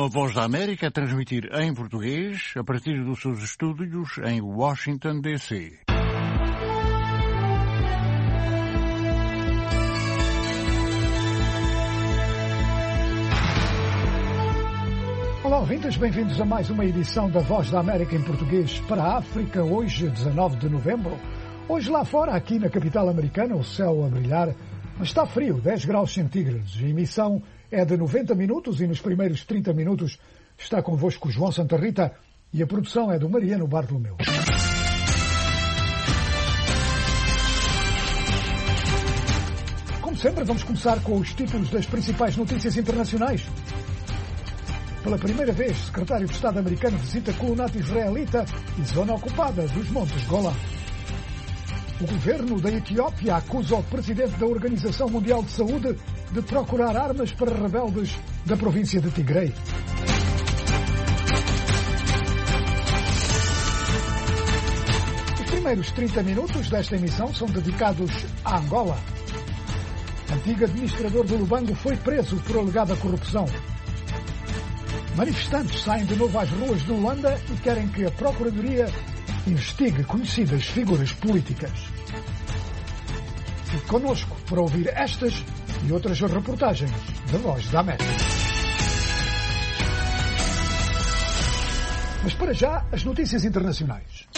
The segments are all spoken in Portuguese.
a Voz da América a transmitir em português a partir dos seus estúdios em Washington, D.C. Olá, ouvintes, bem-vindos a mais uma edição da Voz da América em português para a África, hoje, 19 de novembro. Hoje lá fora, aqui na capital americana, o céu a brilhar, mas está frio, 10 graus centígrados. A emissão é de 90 minutos e nos primeiros 30 minutos está convosco João Santa Rita e a produção é do Mariano Bartolomeu. Como sempre, vamos começar com os títulos das principais notícias internacionais. Pela primeira vez, o secretário de Estado americano visita colonato israelita e zona ocupada dos Montes Golã. O governo da Etiópia acusa o presidente da Organização Mundial de Saúde de procurar armas para rebeldes da província de Tigray. Os primeiros 30 minutos desta emissão são dedicados a Angola. Antigo administrador do Lubango foi preso por alegada corrupção. Manifestantes saem de novo às ruas de Luanda e querem que a Procuradoria investigue conhecidas figuras políticas. Fique connosco para ouvir estas e outras reportagens da Voz da América. Mas para já, as notícias internacionais.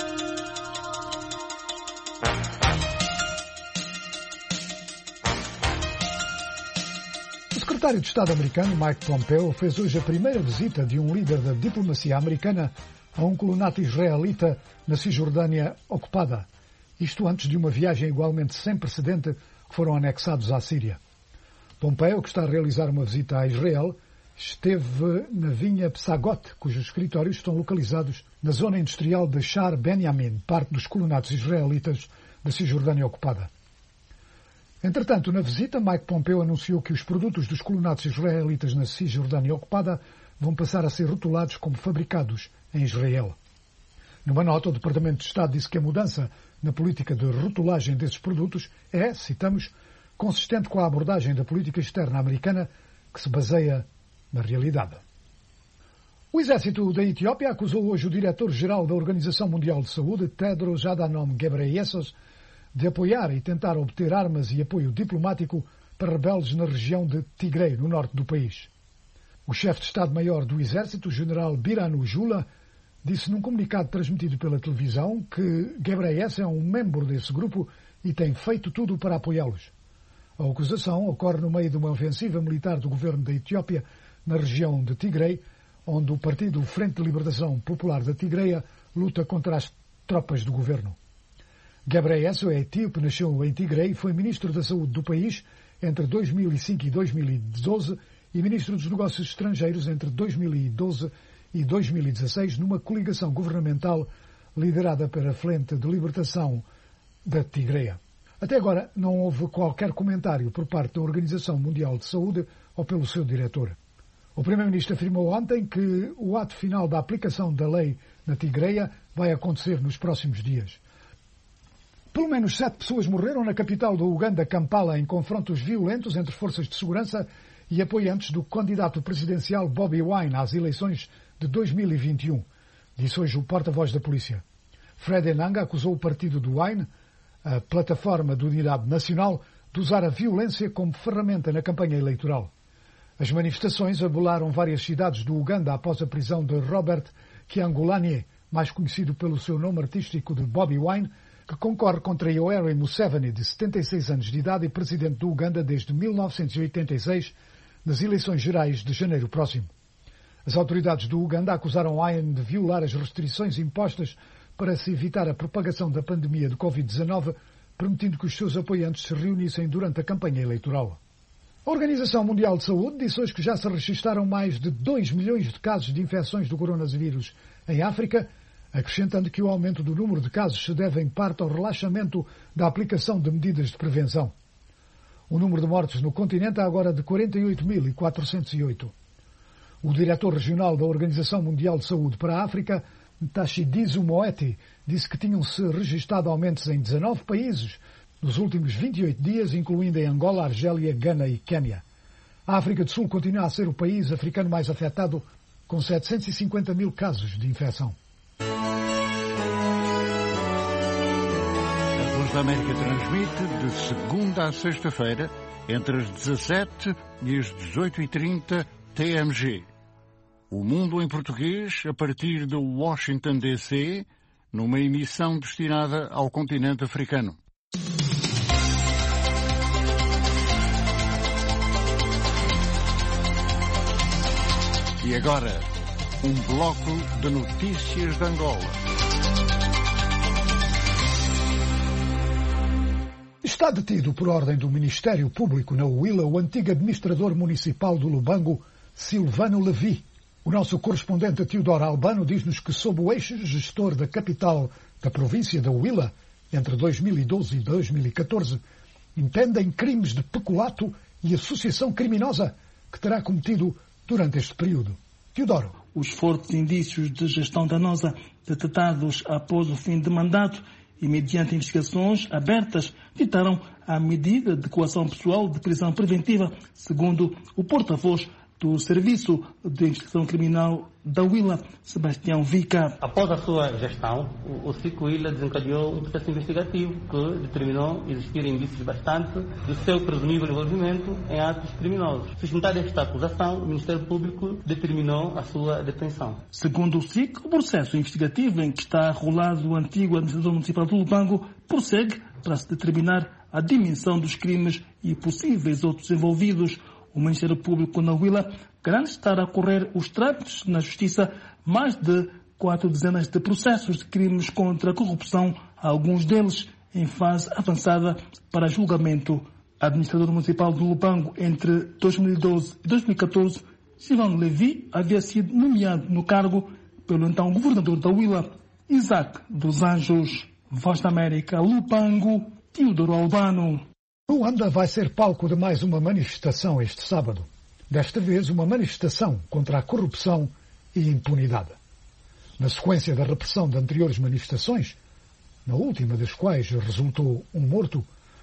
O secretário de Estado americano, Mike Pompeo, fez hoje a primeira visita de um líder da diplomacia americana a um colonato israelita na Cisjordânia ocupada. Isto antes de uma viagem igualmente sem precedente que foram anexados à Síria. Pompeo, que está a realizar uma visita a Israel, esteve na vinha Psagot, cujos escritórios estão localizados na zona industrial de Shar Benyamin, parte dos colonatos israelitas da Cisjordânia ocupada. Entretanto, na visita, Mike Pompeo anunciou que os produtos dos colonatos israelitas na Cisjordânia ocupada vão passar a ser rotulados como fabricados em Israel. Numa nota, o Departamento de Estado disse que a mudança na política de rotulagem desses produtos é, citamos, consistente com a abordagem da política externa americana que se baseia na realidade. O exército da Etiópia acusou hoje o diretor-geral da Organização Mundial de Saúde, Tedros Adhanom Ghebreyesus, de apoiar e tentar obter armas e apoio diplomático para rebeldes na região de Tigray, no norte do país. O chefe de Estado-Maior do Exército, o general Birhanu Jula, disse num comunicado transmitido pela televisão que Ghebreyesus é um membro desse grupo e tem feito tudo para apoiá-los. A acusação ocorre no meio de uma ofensiva militar do governo da Etiópia na região de Tigray, onde o Partido Frente de Libertação Popular da Tigreia luta contra as tropas do governo. Ghebreyesus é etíope, nasceu em Tigray e foi ministro da Saúde do país entre 2005 e 2012 e ministro dos Negócios Estrangeiros entre 2012 e 2016 numa coligação governamental liderada pela Frente de Libertação da Tigreia. Até agora não houve qualquer comentário por parte da Organização Mundial de Saúde ou pelo seu diretor. O primeiro-ministro afirmou ontem que o ato final da aplicação da lei na Tigreia vai acontecer nos próximos dias. Pelo menos 7 pessoas morreram na capital do Uganda, Kampala, em confrontos violentos entre forças de segurança e apoiantes do candidato presidencial Bobi Wine às eleições de 2021, disse hoje o porta-voz da polícia. Fred Enanga acusou o partido do Wine, a Plataforma de Unidade Nacional, de usar a violência como ferramenta na campanha eleitoral. As manifestações abalaram várias cidades do Uganda após a prisão de Robert Kyagulanyi, mais conhecido pelo seu nome artístico de Bobi Wine, que concorre contra Yoweri Museveni, de 76 anos de idade e presidente do Uganda desde 1986, nas eleições gerais de janeiro próximo. As autoridades do Uganda acusaram Wine de violar as restrições impostas para se evitar a propagação da pandemia de Covid-19, permitindo que os seus apoiantes se reunissem durante a campanha eleitoral. A Organização Mundial de Saúde disse hoje que já se registaram mais de 2 milhões de casos de infecções do coronavírus em África, acrescentando que o aumento do número de casos se deve em parte ao relaxamento da aplicação de medidas de prevenção. O número de mortes no continente é agora de 48.408. O diretor regional da Organização Mundial de Saúde para a África, Tashidiso Moeti, disse que tinham-se registrado aumentos em 19 países nos últimos 28 dias, incluindo em Angola, Argélia, Gana e Quênia. A África do Sul continua a ser o país africano mais afetado, com 750 mil casos de infecção. A Voz da América transmite de segunda a sexta-feira, entre as 17 e as 18h30 TMG. O Mundo em Português, a partir de Washington, D.C., numa emissão destinada ao continente africano. E agora, um bloco de notícias de Angola. Está detido por ordem do Ministério Público na Huila o antigo administrador municipal do Lubango, Silvano Levi. O nosso correspondente Teodoro Albano diz-nos que, sob o ex-gestor da capital da província da Huila, entre 2012 e 2014, impendem crimes de peculato e associação criminosa que terá cometido durante este período. Teodoro. Os fortes indícios de gestão danosa detectados após o fim de mandato e mediante investigações abertas ditaram a medida de coação pessoal de prisão preventiva, segundo o porta-voz do Serviço de Investigação Criminal da Huila, Sebastião Vica. Após a sua gestão, o SIC Huila desencadeou um processo investigativo que determinou existir indícios bastantes do seu presumível envolvimento em atos criminosos. Sustentada esta acusação, o Ministério Público determinou a sua detenção. Segundo o SIC, o processo investigativo em que está rolado o antigo administrador municipal do Lubango prossegue para se determinar a dimensão dos crimes e possíveis outros envolvidos. O Ministério Público na Huila garante estar a correr os trâmites na Justiça mais de 4 dezenas de processos de crimes contra a corrupção, alguns deles em fase avançada para julgamento. Administrador municipal do Lubango entre 2012 e 2014, Silvano Levi havia sido nomeado no cargo pelo então governador da Huila, Isaac dos Anjos. Voz da América, Lubango, Teodoro Albano. Luanda vai ser palco de mais uma manifestação este sábado. Desta vez, uma manifestação contra a corrupção e impunidade. Na sequência da repressão de anteriores manifestações, na última das quais resultou um morto,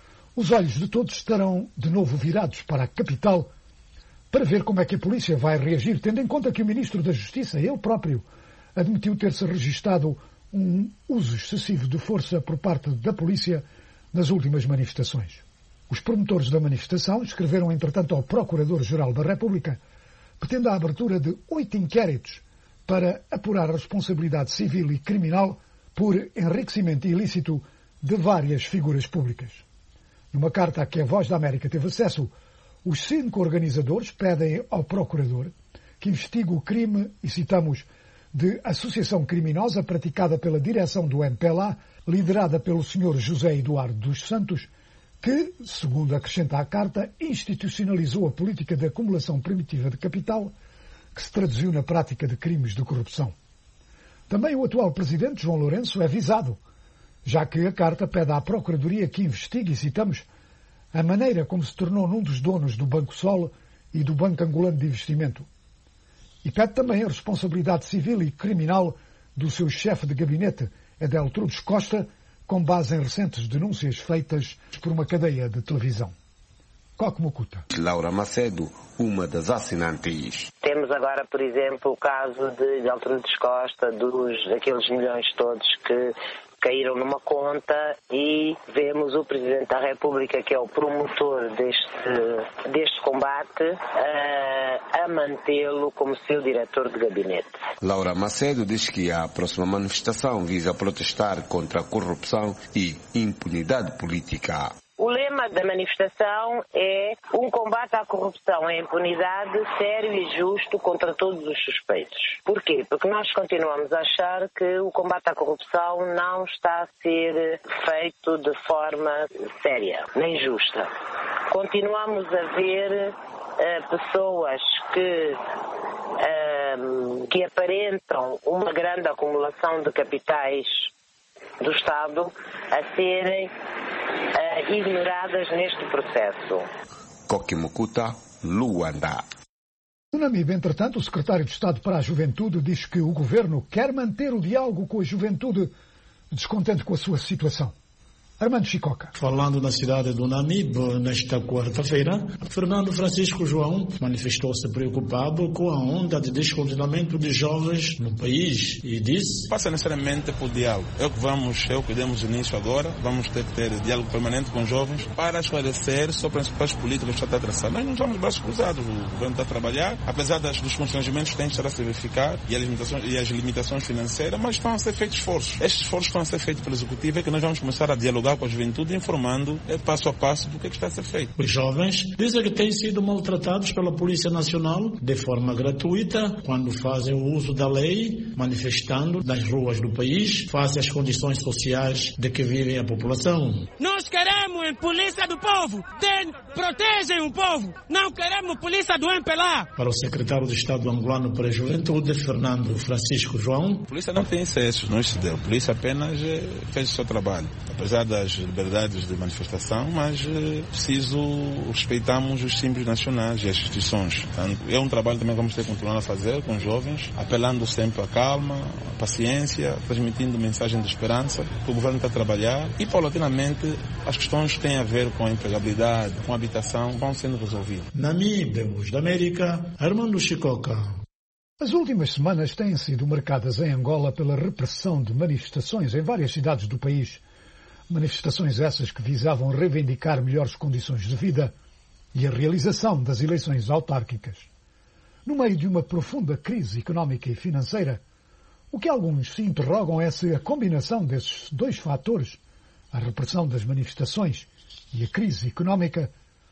os olhos de todos estarão de novo virados para a capital para ver como é que a polícia vai reagir, tendo em conta que o Ministro da Justiça, ele próprio, admitiu ter-se registado um uso excessivo de força por parte da polícia nas últimas manifestações. Os promotores da manifestação escreveram, entretanto, ao Procurador-Geral da República, petendo a abertura de 8 inquéritos para apurar a responsabilidade civil e criminal por enriquecimento ilícito de várias figuras públicas. Numa carta a que a Voz da América teve acesso, os 5 organizadores pedem ao Procurador que investigue o crime, e citamos, de associação criminosa praticada pela direção do MPLA, liderada pelo Sr. José Eduardo dos Santos, que, segundo acrescenta a carta, institucionalizou a política de acumulação primitiva de capital, que se traduziu na prática de crimes de corrupção. Também o atual presidente, João Lourenço, é visado, já que a carta pede à Procuradoria que investigue, e citamos, a maneira como se tornou num dos donos do Banco Sol e do Banco Angolano de Investimento. E pede também a responsabilidade civil e criminal do seu chefe de gabinete, Edel Trudes Costa, com base em recentes denúncias feitas por uma cadeia de televisão. Coque Mucuta. Laura Macedo, uma das assinantes. Temos agora, por exemplo, o caso de Altrudes Costa, daqueles milhões todos que caíram numa conta, e vemos o Presidente da República, que é o promotor deste combate, a mantê-lo como seu diretor de gabinete. Laura Macedo diz que a próxima manifestação visa protestar contra a corrupção e impunidade política. O lema da manifestação é um combate à corrupção e à impunidade sério e justo contra todos os suspeitos. Porquê? Porque nós continuamos a achar que o combate à corrupção não está a ser feito de forma séria, nem justa. Continuamos a ver pessoas que aparentam uma grande acumulação de capitais do Estado a serem ignoradas neste processo. Coque Mucuta, Luanda. No Namíbia, entretanto, o secretário de Estado para a Juventude diz que o governo quer manter o diálogo com a juventude, descontente com a sua situação. Armando Chicoca. Falando na cidade do Namibe, nesta quarta-feira, Fernando Francisco João manifestou-se preocupado com a onda de descontentamento de jovens no país e disse: passa necessariamente por diálogo. É o que demos início agora. Vamos ter que ter diálogo permanente com os jovens para esclarecer sobre as principais políticas que está a traçar. Nós não estamos de braços cruzados. O governo está a trabalhar, apesar dos constrangimentos que têm de estar a se verificar e as limitações financeiras, mas estão a ser feitos esforços. Estes esforços estão a ser feitos pelo Executivo, é que nós vamos começar a dialogar com a juventude, informando passo a passo do que está a ser feito. Os jovens dizem que têm sido maltratados pela Polícia Nacional de forma gratuita quando fazem o uso da lei, manifestando nas ruas do país face às condições sociais de que vive a população. Nós queremos a polícia do povo, protegem o povo, não queremos polícia do MPLA. Para o secretário de Estado angolano para a Juventude, Fernando Francisco João, a polícia não tem excessos, não excedeu. A polícia apenas fez o seu trabalho, apesar das liberdades de manifestação, mas respeitamos os símbolos nacionais e as instituições. Portanto, é um trabalho também que vamos ter que continuar a fazer com os jovens, apelando sempre à calma, à paciência, transmitindo mensagem de esperança, que o governo está a trabalhar e, paulatinamente, as questões que têm a ver com a empregabilidade, com a habitação, vão sendo resolvidas. Namibe, Voz da América, Armando Chicoca. As últimas semanas têm sido marcadas em Angola pela repressão de manifestações em várias cidades do país. Manifestações essas que visavam reivindicar melhores condições de vida e a realização das eleições autárquicas. No meio de uma profunda crise económica e financeira, o que alguns se interrogam é se a combinação desses dois fatores, a repressão das manifestações e a crise económica,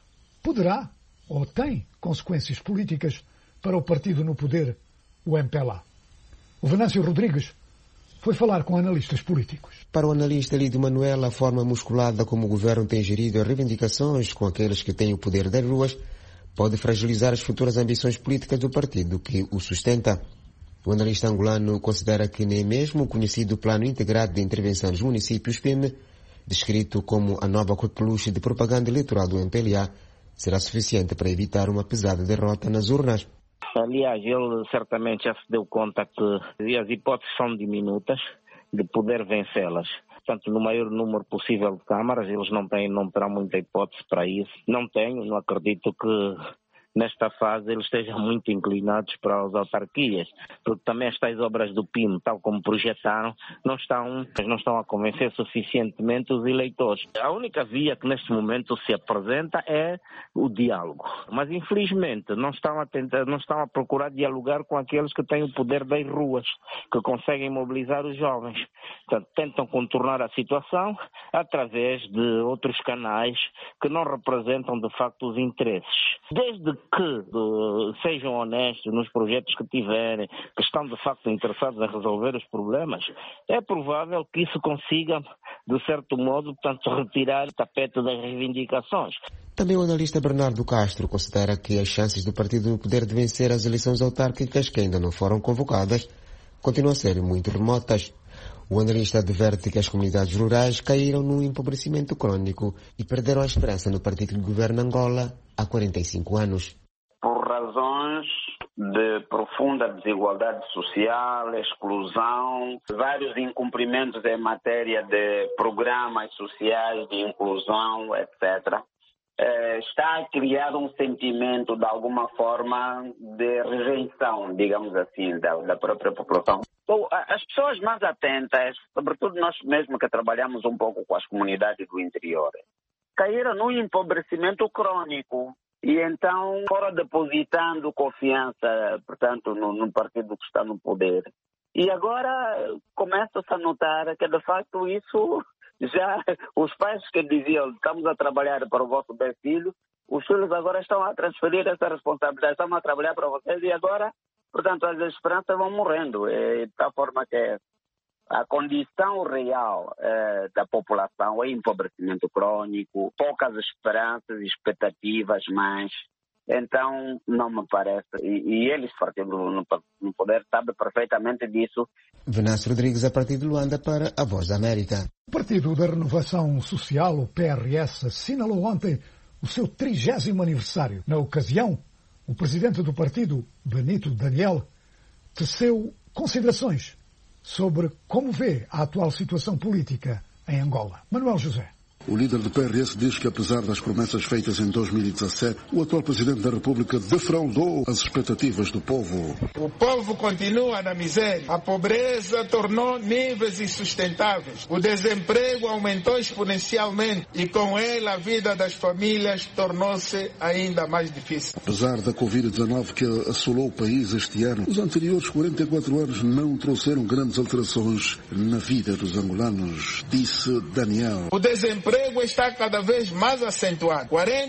poderá ou tem consequências políticas para o partido no poder, o MPLA. O Venâncio Rodrigues foi falar com analistas políticos. Para o analista Lídio Manuel, a forma musculada como o governo tem gerido as reivindicações com aqueles que têm o poder das ruas pode fragilizar as futuras ambições políticas do partido que o sustenta. O analista angolano considera que nem mesmo o conhecido Plano Integrado de Intervenção dos Municípios, PIM, descrito como a nova coqueluche de propaganda eleitoral do MPLA, será suficiente para evitar uma pesada derrota nas urnas. Aliás, ele certamente já se deu conta que as hipóteses são diminutas de poder vencê-las. Portanto, no maior número possível de câmaras, eles não terão muita hipótese para isso. Não acredito que nesta fase eles estejam muito inclinados para as autarquias, porque também estas obras do PIM, tal como projetaram, não estão a convencer suficientemente os eleitores. A única via que neste momento se apresenta é o diálogo, mas infelizmente não estão a procurar dialogar com aqueles que têm o poder das ruas, que conseguem mobilizar os jovens. Portanto, tentam contornar a situação através de outros canais que não representam de facto os interesses. Desde que sejam honestos nos projetos que tiverem, que estão de facto interessados em resolver os problemas, é provável que isso consiga, de certo modo, portanto, retirar o tapete das reivindicações. Também o analista Bernardo Castro considera que as chances do partido no poder de vencer as eleições autárquicas que ainda não foram convocadas continuam a ser muito remotas. O analista adverte que as comunidades rurais caíram num empobrecimento crônico e perderam a esperança no partido que governa Angola há 45 anos. Por razões de profunda desigualdade social, exclusão, vários incumprimentos em matéria de programas sociais de inclusão, etc., está a criar um sentimento, de alguma forma, de rejeição, digamos assim, da própria população. Então, as pessoas mais atentas, sobretudo nós mesmos que trabalhamos um pouco com as comunidades do interior, caíram num empobrecimento crônico e então foram depositando confiança, portanto, no partido que está no poder. E agora começa-se a notar que, de facto, isso... Já os pais que diziam estamos a trabalhar para o vosso bem filho, os filhos agora estão a transferir essa responsabilidade, estamos a trabalhar para vocês e agora, portanto, as esperanças vão morrendo. De tal forma que a condição real da população é empobrecimento crônico, poucas esperanças, expectativas mais. Então, não me parece. E eles, partindo no poder, sabem perfeitamente disso. Venâncio Rodrigues, a partir de Luanda, para a Voz da América. O Partido da Renovação Social, o PRS, assinalou ontem o seu 30º aniversário. Na ocasião, o presidente do partido, Benito Daniel, teceu considerações sobre como vê a atual situação política em Angola. Manuel José. O líder do PRS diz que, apesar das promessas feitas em 2017, o atual presidente da República defraudou as expectativas do povo. O povo continua na miséria. A pobreza tornou níveis insustentáveis. O desemprego aumentou exponencialmente e, com ele, a vida das famílias tornou-se ainda mais difícil. Apesar da Covid-19 que assolou o país este ano, os anteriores 44 anos não trouxeram grandes alterações na vida dos angolanos, disse Daniel. O desemprego está cada vez mais acentuado.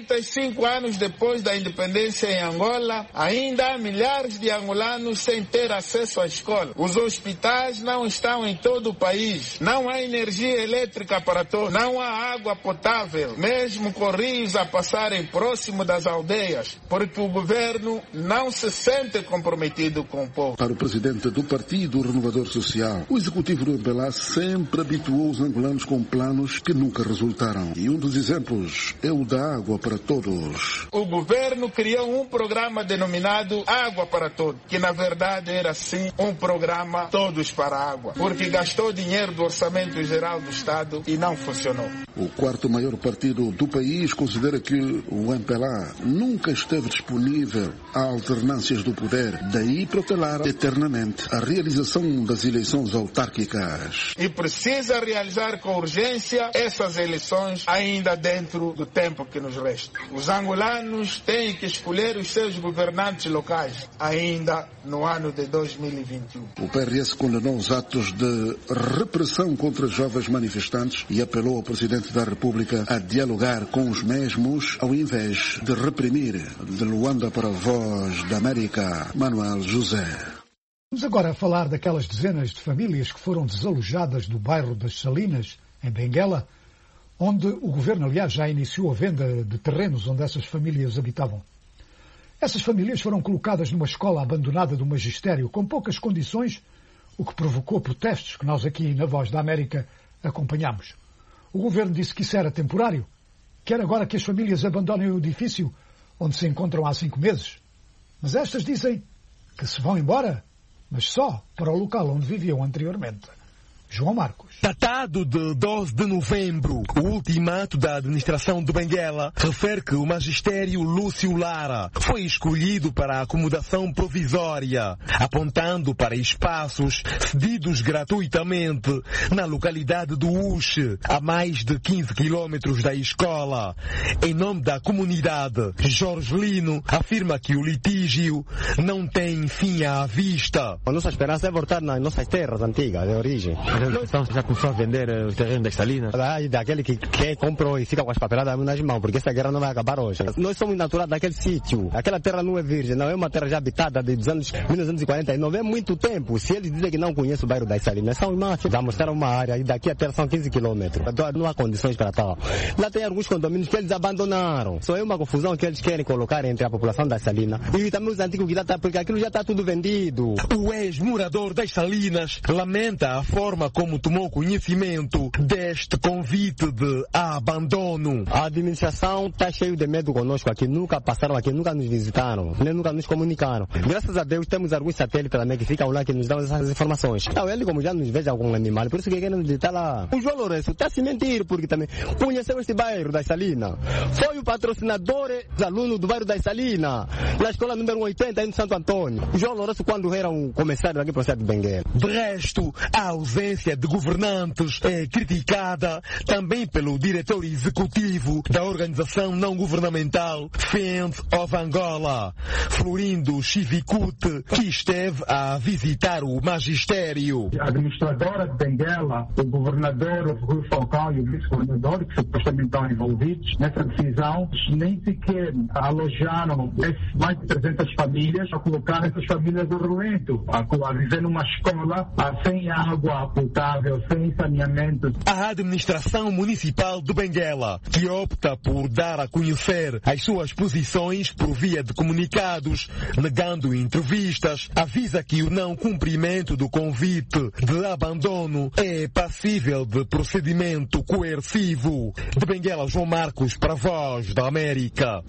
45 anos depois da independência em Angola, ainda há milhares de angolanos sem ter acesso à escola. Os hospitais não estão em todo o país. Não há energia elétrica para todos. Não há água potável, mesmo com rios a passarem próximo das aldeias, porque o governo não se sente comprometido com o povo. Para o presidente do Partido Renovador Social, o executivo do MPLA sempre habituou os angolanos com planos que nunca resultaram. E um dos exemplos é o da Água para Todos. O governo criou um programa denominado Água para Todos, que na verdade era sim um programa Todos para a Água, porque gastou dinheiro do Orçamento Geral do Estado e não funcionou. O quarto maior partido do país considera que o MPLA nunca esteve disponível a alternâncias do poder, daí protelar eternamente a realização das eleições autárquicas. E precisa realizar com urgência essas eleições ainda dentro do tempo que nos resta. Os angolanos têm que escolher os seus governantes locais ainda no ano de 2021. O PRS condenou os atos de repressão contra jovens manifestantes e apelou ao Presidente da República a dialogar com os mesmos ao invés de reprimir. De Luanda para a Voz da América, Manuel José. Vamos agora falar daquelas dezenas de famílias que foram desalojadas do bairro das Salinas, em Benguela, onde o governo, aliás, já iniciou a venda de terrenos onde essas famílias habitavam. Essas famílias foram colocadas numa escola abandonada do magistério com poucas condições, o que provocou protestos que nós aqui na Voz da América acompanhamos. O governo disse que isso era temporário, quer agora que as famílias abandonem o edifício onde se encontram há 5 meses. Mas estas dizem que se vão embora, mas só para o local onde viviam anteriormente. João Marcos. Datado de 12 de novembro, o ultimato da administração de Benguela refere que o magistério Lúcio Lara foi escolhido para a acomodação provisória, apontando para espaços cedidos gratuitamente na localidade do Uxe, a mais de 15 quilômetros da escola. Em nome da comunidade, Jorge Lino afirma que o litígio não tem fim à vista. A nossa esperança é voltar nas nossas terras antigas, de origem. Já começou a vender os terrenos das Salinas? Daquele que comprou e fica com as papeladas nas mãos, porque essa guerra não vai acabar hoje. Nós somos naturais daquele sítio. Aquela terra não é virgem, não é uma terra já habitada dos anos 1949. É muito tempo. Se eles dizem que não conhecem o bairro das Salinas, são máquinas. Já mostraram uma área e daqui até são 15 quilômetros. Então não há condições para tal. Lá tem alguns condomínios que eles abandonaram. Só é uma confusão que eles querem colocar entre a população das Salinas e também os antigos que já está, porque aquilo já está tudo vendido. O ex-morador das Salinas lamenta a forma como tomou conhecimento deste convite de abandono. A administração está cheio de medo conosco aqui, nunca passaram aqui, nunca nos visitaram, nem nunca nos comunicaram. Graças a Deus temos alguns satélites também que ficam lá que nos dão essas informações. Então ele como já nos veja algum animal, por isso que querem visitar lá. O João Lourenço está a se mentir, porque também conheceu este bairro das Salinas. Foi o patrocinador dos alunos do bairro das Salinas, na escola número 80 em Santo Antônio. O João Lourenço quando era um comissário daqui para o de Benguela. De resto, a ausência de governantes é criticada também pelo diretor executivo da organização não governamental Friends of Angola, Florindo Chivicute, que esteve a visitar o magistério. A administradora de Benguela, o governador Rui Falcão e o vice-governador, que supostamente estão envolvidos nessa decisão, nem sequer alojaram mais de 300 famílias, a colocar essas famílias no relento, a viver numa escola sem água potável, sem saneamento. A administração municipal de Benguela, que opta por dar a conhecer as suas posições por via de comunicados, negando entrevistas, avisa que o não cumprimento do convite de abandono é passível de procedimento coercivo. De Benguela, João Marcos, para a Voz da América.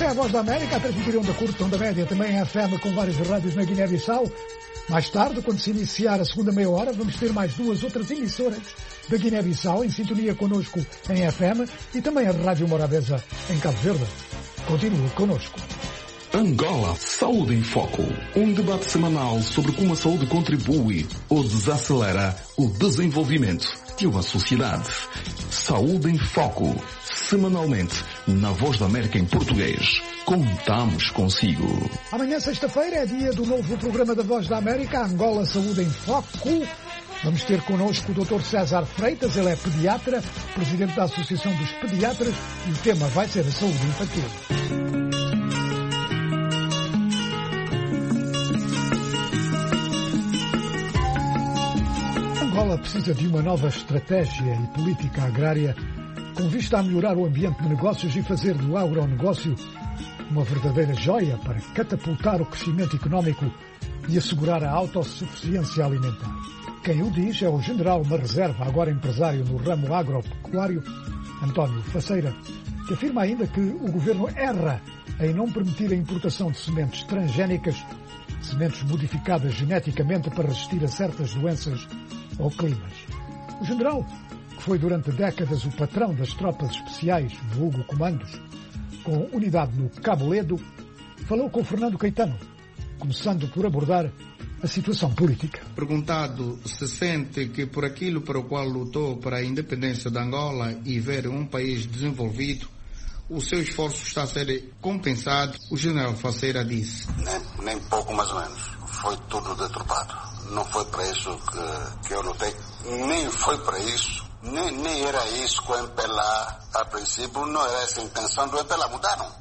a Voz da América a transmitir onda curta, onda média, também a FM com várias rádios na Guiné-Bissau. Mais tarde, quando se iniciar a segunda meia hora, vamos ter mais 2 outras emissoras da Guiné-Bissau em sintonia connosco em FM e também a Rádio Morabeza em Cabo Verde. Continue connosco. Angola Saúde em Foco. Um debate semanal sobre como a saúde contribui ou desacelera o desenvolvimento de uma sociedade. Saúde em Foco. Semanalmente, na Voz da América em português. Contamos consigo. Amanhã, sexta-feira, é dia do novo programa da Voz da América, Angola Saúde em Foco. Vamos ter connosco o Dr. César Freitas, ele é pediatra, presidente da Associação dos Pediatras, e o tema vai ser a saúde infantil. Angola precisa de uma nova estratégia e política agrária com vista a melhorar o ambiente de negócios e fazer do agronegócio uma verdadeira joia para catapultar o crescimento económico e assegurar a autossuficiência alimentar. Quem o diz é o general da reserva, agora empresário no ramo agropecuário, António Faceira, que afirma ainda que o governo erra em não permitir a importação de sementes transgénicas, sementes modificadas geneticamente para resistir a certas doenças ou climas. O general, que foi durante décadas o patrão das tropas especiais, vulgo comandos, com unidade no Cabo Ledo, falou com Fernando Caetano, começando por abordar a situação política. Perguntado se sente que por aquilo para o qual lutou para a independência de Angola e ver um país desenvolvido, o seu esforço está a ser compensado, o general Faceira disse. Nem pouco mais ou menos. Foi tudo deturpado. Não foi para isso que eu lutei. Nem foi para isso. Nem era isso que o MPLA, a princípio, não era essa a intenção do MPLA. Mudaram.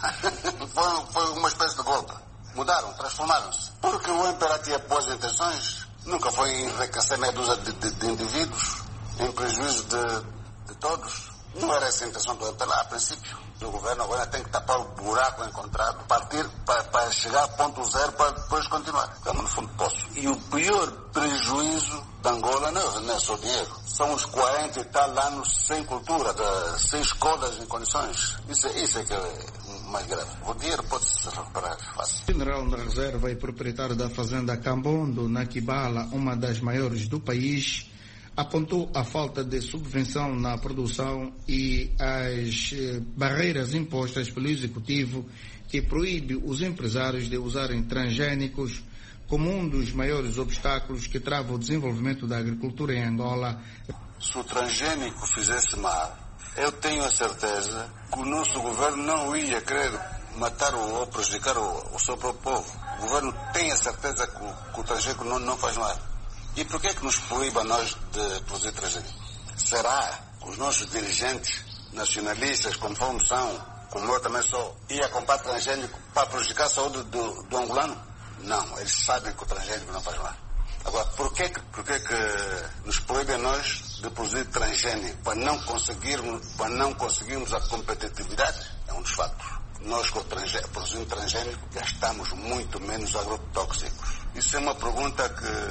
Foi uma espécie de golpe. Mudaram, transformaram-se. Porque o MPLA tinha boas intenções. Nunca foi enriquecer meia dúzia de indivíduos em prejuízo de todos. Não era essa a intenção do MPLA, a princípio. O governo agora tem que tapar o buraco encontrado, partir para chegar a ponto zero para depois continuar. Estamos no fundo do poço. E o pior prejuízo de Angola não é só dinheiro. São os 40 e tal anos sem cultura, sem escolas em condições. Isso é que é mais grave. O dinheiro pode-se recuperar fácil. O general da reserva e proprietário da fazenda Cambondo, na Kibala, uma das maiores do país, apontou a falta de subvenção na produção e as barreiras impostas pelo Executivo que proíbe os empresários de usarem transgénicos como um dos maiores obstáculos que trava o desenvolvimento da agricultura em Angola. Se o transgénico fizesse mal, eu tenho a certeza que o nosso governo não ia querer matar ou prejudicar o seu próprio povo. O governo tem a certeza que o transgénico não faz mal. E por que nos proíbe a nós de produzir transgênico? Será que os nossos dirigentes nacionalistas, conforme são, como eu também sou, ia comprar transgênico para prejudicar a saúde do angolano? Não, eles sabem que o transgênico não faz mal. Agora, por que nos proíbe a nós de produzir transgênico? Para não conseguirmos a competitividade? É um dos fatos. Nós, produzindo transgênico, gastamos muito menos agrotóxicos. Isso é uma pergunta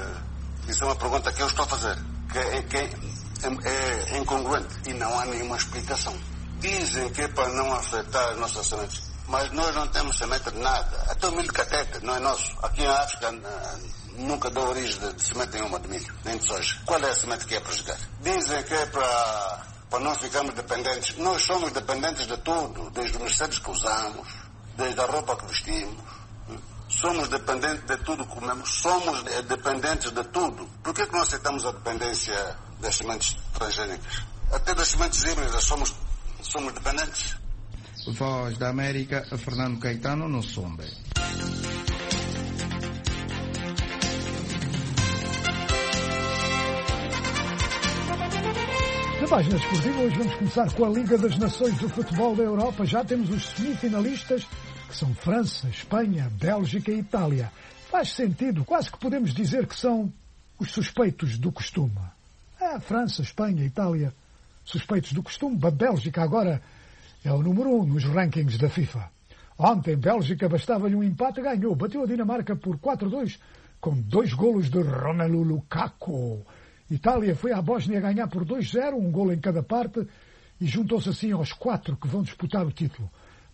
que eu estou a fazer, que é incongruente e não há nenhuma explicação. Dizem que é para não afetar as nossas sementes, mas nós não temos semente de nada. Até o milho catete não é nosso. Aqui na África nunca deu origem de semente nenhuma de milho, nem de soja. Qual é a semente que é prejudicar? Dizem que é para não ficarmos dependentes. Nós somos dependentes de tudo, desde os mercedes que usamos, desde a roupa que vestimos. Somos dependentes de tudo que comemos, somos dependentes de tudo. Por que não aceitamos a dependência das sementes transgênicas? Até das sementes híbridas somos dependentes. Voz da América, Fernando Caetano, no Sombe. Na página desportiva, hoje vamos começar com a Liga das Nações do Futebol da Europa. Já temos os semifinalistas, que são França, Espanha, Bélgica e Itália. Faz sentido, quase que podemos dizer que são os suspeitos do costume. França, Espanha, Itália, suspeitos do costume. A Bélgica agora é o número 1 nos rankings da FIFA. Ontem, Bélgica bastava-lhe um empate, ganhou, bateu a Dinamarca por 4-2, com 2 golos de Romelu Lukaku. Itália foi à Bósnia ganhar por 2-0, um golo em cada parte, e juntou-se assim aos 4 que vão disputar o título.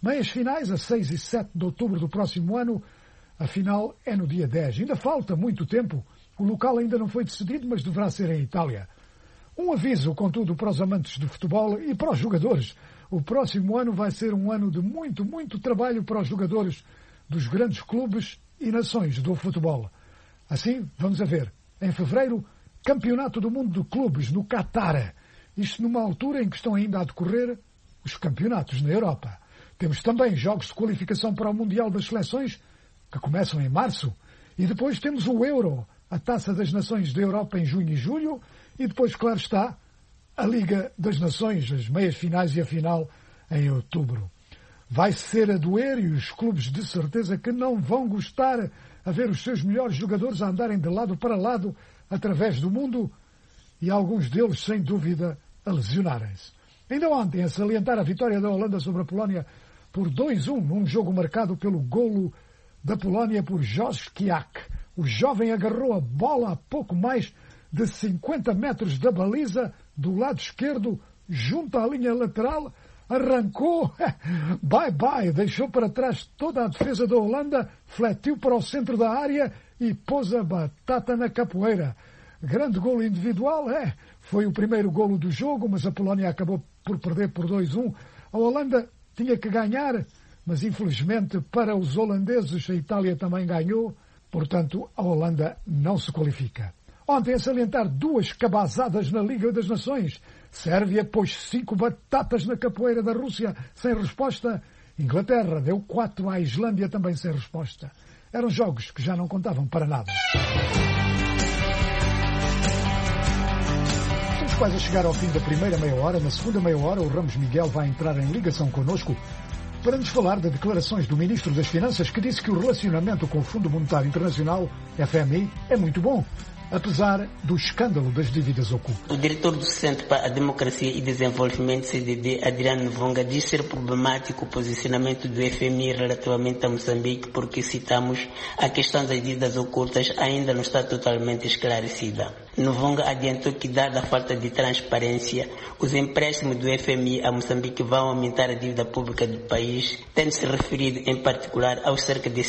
Meias finais a 6 e 7 de outubro do próximo ano. A final é no dia 10. Ainda falta muito tempo. O local ainda não foi decidido, mas deverá ser em Itália. Um aviso, contudo, para os amantes do futebol e para os jogadores. O próximo ano vai ser um ano de muito, muito trabalho para os jogadores dos grandes clubes e nações do futebol. Assim, vamos a ver. Em fevereiro, Campeonato do Mundo de Clubes no Qatar. Isto numa altura em que estão ainda a decorrer os campeonatos na Europa. Temos também jogos de qualificação para o Mundial das Seleções, que começam em março. E depois temos o Euro, a Taça das Nações da Europa em junho e julho. E depois, claro está, a Liga das Nações, as meias finais e a final em outubro. Vai ser a doer e os clubes de certeza que não vão gostar a ver os seus melhores jogadores a andarem de lado para lado através do mundo e alguns deles, sem dúvida, a lesionarem-se. Ainda ontem, a salientar a vitória da Holanda sobre a Polónia por 2-1, num jogo marcado pelo golo da Polónia por Jos Kiak. O jovem agarrou a bola a pouco mais de 50 metros da baliza, do lado esquerdo, junto à linha lateral, arrancou, bye-bye, deixou para trás toda a defesa da Holanda, fletiu para o centro da área e pôs a batata na capoeira. Grande golo individual, foi o primeiro golo do jogo, mas a Polónia acabou por perder por 2-1. A Holanda tinha que ganhar, mas infelizmente para os holandeses a Itália também ganhou, portanto a Holanda não se qualifica. Ontem a salientar 2 cabazadas na Liga das Nações. Sérvia pôs 5 batatas na capoeira da Rússia sem resposta. Inglaterra deu 4 à Islândia também sem resposta. Eram jogos que já não contavam para nada. Estamos quase a chegar ao fim da primeira meia hora. Na segunda meia hora o Ramos Miguel vai entrar em ligação connosco para nos falar de declarações do Ministro das Finanças que disse que o relacionamento com o Fundo Monetário Internacional, FMI, é muito bom, apesar do escândalo das dívidas ocultas. O diretor do Centro para a Democracia e Desenvolvimento, CDD, Adriano Novonga, diz ser problemático o posicionamento do FMI relativamente a Moçambique porque, citamos, a questão das dívidas ocultas ainda não está totalmente esclarecida. Novonga adiantou que, dada a falta de transparência, os empréstimos do FMI a Moçambique vão aumentar a dívida pública do país, tendo-se referido em particular aos cerca de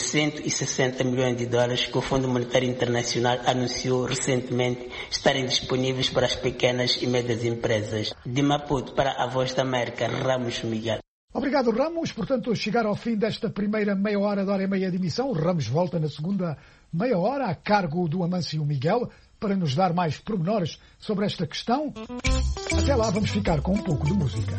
160 milhões de dólares que o Fundo Monetário Internacional anunciou recentemente estarem disponíveis para as pequenas e médias empresas. De Maputo para a Voz da América, Ramos Miguel. Obrigado, Ramos. Portanto, a chegar ao fim desta primeira meia hora, de hora e meia de emissão, o Ramos volta na segunda meia hora a cargo do Amâncio Miguel para nos dar mais pormenores sobre esta questão. Até lá, vamos ficar com um pouco de música.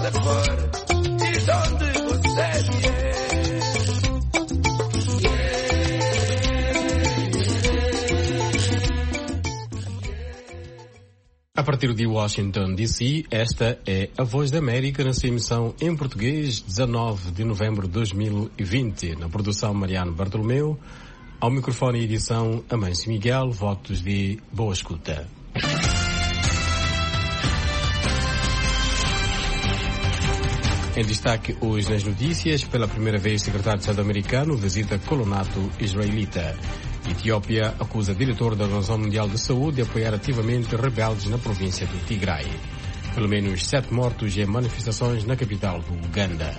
você for e de onde você vier. A partir de Washington, D.C., esta é a Voz da América na sua emissão em português, 19 de novembro de 2020. Na produção, Mariano Bartolomeu. Ao microfone e edição, Amâncio Miguel. Votos de boa escuta. Em destaque hoje nas notícias, pela primeira vez, o secretário de Estado americano visita colonato israelita. Etiópia acusa diretor da Organização Mundial de Saúde de apoiar ativamente rebeldes na província do Tigray. Pelo menos 7 mortos em manifestações na capital do Uganda.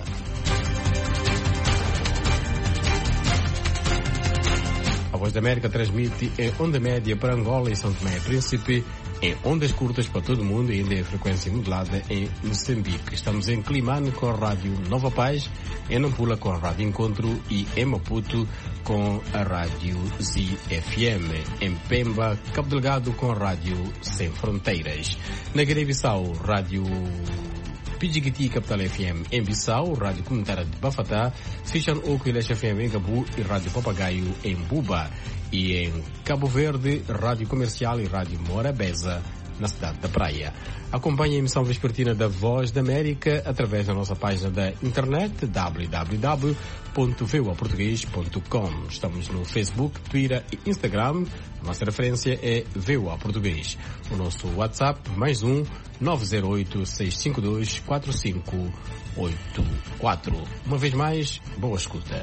A Voz da América transmite em onda média para Angola e São Tomé e Príncipe, em ondas curtas para todo o mundo e ainda em frequência modulada em Moçambique. Estamos em Climane com a Rádio Nova Paz, em Nampula com a Rádio Encontro e em Maputo com a Rádio ZFM. Em Pemba, Cabo Delgado com a Rádio Sem Fronteiras. Na Guiné-Bissau, Rádio Pidjigiti Capital FM em Bissau, Rádio Comunitária de Bafatá, Fishan Oco e Leste FM em Gabu e Rádio Papagaio em Buba. E em Cabo Verde, Rádio Comercial e Rádio Morabeza, na cidade da Praia. Acompanhe a emissão vespertina da Voz da América através da nossa página da internet www.voaportugues.com. Estamos no Facebook, Twitter e Instagram. A nossa referência é VOA Português. O nosso WhatsApp, mais 908-652-4584. Uma vez mais, boa escuta.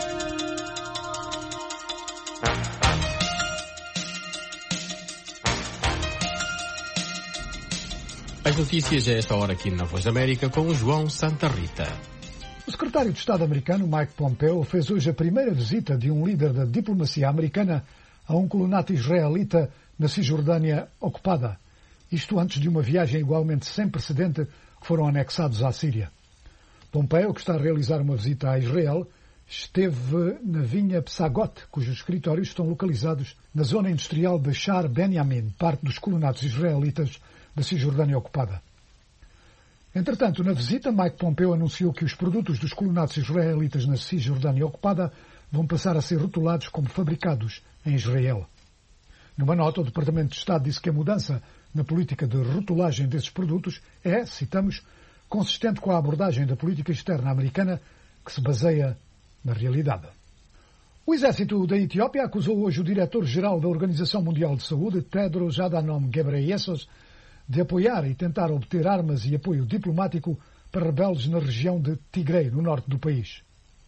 As notícias a esta hora aqui na Voz da América com o João Santa Rita. O secretário de Estado americano Mike Pompeo fez hoje a primeira visita de um líder da diplomacia americana a um colonato israelita na Cisjordânia ocupada. Isto antes de uma viagem igualmente sem precedente que foram anexados à Síria. Pompeo, que está a realizar uma visita a Israel, esteve na vinha Psagot, cujos escritórios estão localizados na zona industrial de Shar Benyamin, parte dos colonatos israelitas da Cisjordânia ocupada. Entretanto, na visita, Mike Pompeo anunciou que os produtos dos colonatos israelitas na Cisjordânia ocupada vão passar a ser rotulados como fabricados em Israel. Numa nota, o Departamento de Estado disse que a mudança na política de rotulagem desses produtos é, citamos, consistente com a abordagem da política externa americana que se baseia na realidade. O exército da Etiópia acusou hoje o diretor-geral da Organização Mundial de Saúde, Tedros Adhanom Ghebreyesus, de apoiar e tentar obter armas e apoio diplomático para rebeldes na região de Tigray, no norte do país.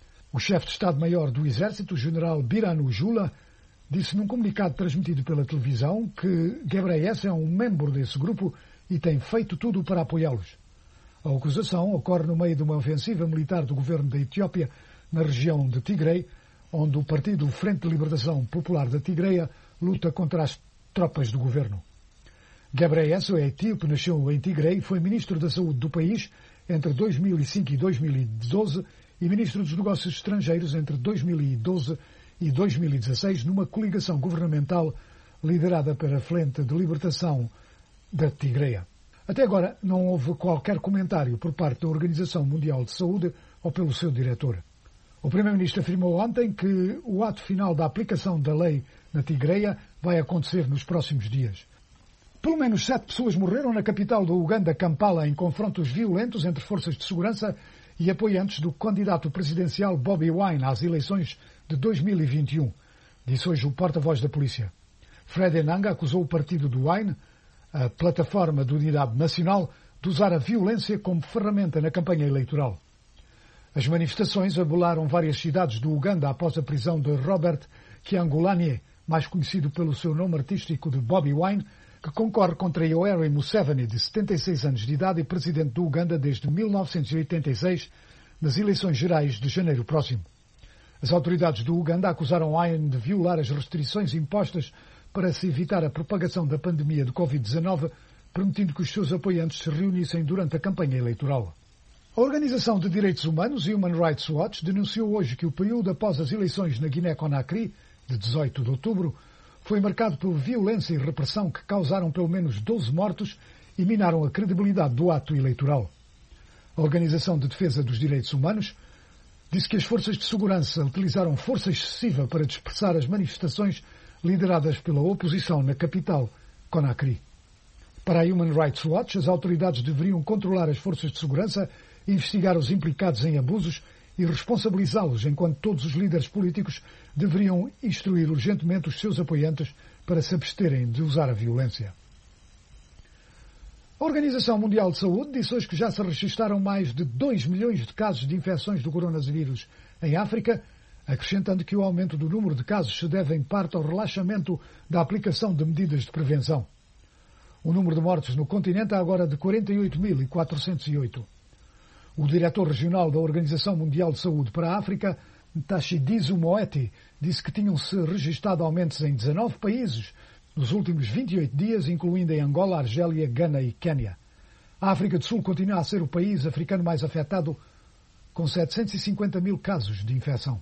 O chefe de Estado-Maior do Exército, o general Birhanu Jula, disse num comunicado transmitido pela televisão que Ghebreyesus é um membro desse grupo e tem feito tudo para apoiá-los. A acusação ocorre no meio de uma ofensiva militar do governo da Etiópia na região de Tigray, onde o partido Frente de Libertação Popular da Tigreia luta contra as tropas do governo. Ghebreyesus é etíope, nasceu em Tigray e foi ministro da Saúde do país entre 2005 e 2012 e ministro dos Negócios Estrangeiros entre 2012 e 2016 numa coligação governamental liderada pela Frente de Libertação da Tigreia. Até agora não houve qualquer comentário por parte da Organização Mundial de Saúde ou pelo seu diretor. O primeiro-ministro afirmou ontem que o ato final da aplicação da lei na Tigreia vai acontecer nos próximos dias. Pelo menos 7 pessoas morreram na capital do Uganda, Kampala, em confrontos violentos entre forças de segurança e apoiantes do candidato presidencial Bobi Wine às eleições de 2021, disse hoje o porta-voz da polícia. Fred Enanga acusou o partido do Wine, a Plataforma de Unidade Nacional, de usar a violência como ferramenta na campanha eleitoral. As manifestações abalaram várias cidades do Uganda após a prisão de Robert Kyagulanyi, mais conhecido pelo seu nome artístico de Bobi Wine, que concorre contra Yoweri Museveni, de 76 anos de idade e presidente do Uganda desde 1986, nas eleições gerais de janeiro próximo. As autoridades do Uganda acusaram Wine de violar as restrições impostas para se evitar a propagação da pandemia de Covid-19, permitindo que os seus apoiantes se reunissem durante a campanha eleitoral. A Organização de Direitos Humanos Human Rights Watch denunciou hoje que o período após as eleições na Guiné-Conakry, de 18 de outubro, foi marcado por violência e repressão que causaram pelo menos 12 mortos e minaram a credibilidade do ato eleitoral. A Organização de Defesa dos Direitos Humanos disse que as forças de segurança utilizaram força excessiva para dispersar as manifestações lideradas pela oposição na capital, Conakry. Para a Human Rights Watch, as autoridades deveriam controlar as forças de segurança, investigar os implicados em abusos e responsabilizá-los, enquanto todos os líderes políticos deveriam instruir urgentemente os seus apoiantes para se absterem de usar a violência. A Organização Mundial de Saúde disse hoje que já se registaram mais de 2 milhões de casos de infecções do coronavírus em África, acrescentando que o aumento do número de casos se deve em parte ao relaxamento da aplicação de medidas de prevenção. O número de mortes no continente é agora de 48.408. O diretor regional da Organização Mundial de Saúde para a África, Tashidiso Moeti, disse que tinham-se registrado aumentos em 19 países nos últimos 28 dias, incluindo em Angola, Argélia, Gana e Quênia. A África do Sul continua a ser o país africano mais afetado, com 750 mil casos de infecção.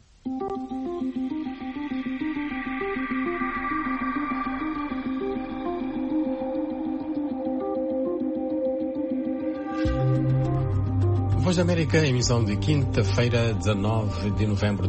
Voz da América, emissão de quinta-feira, 19 de novembro de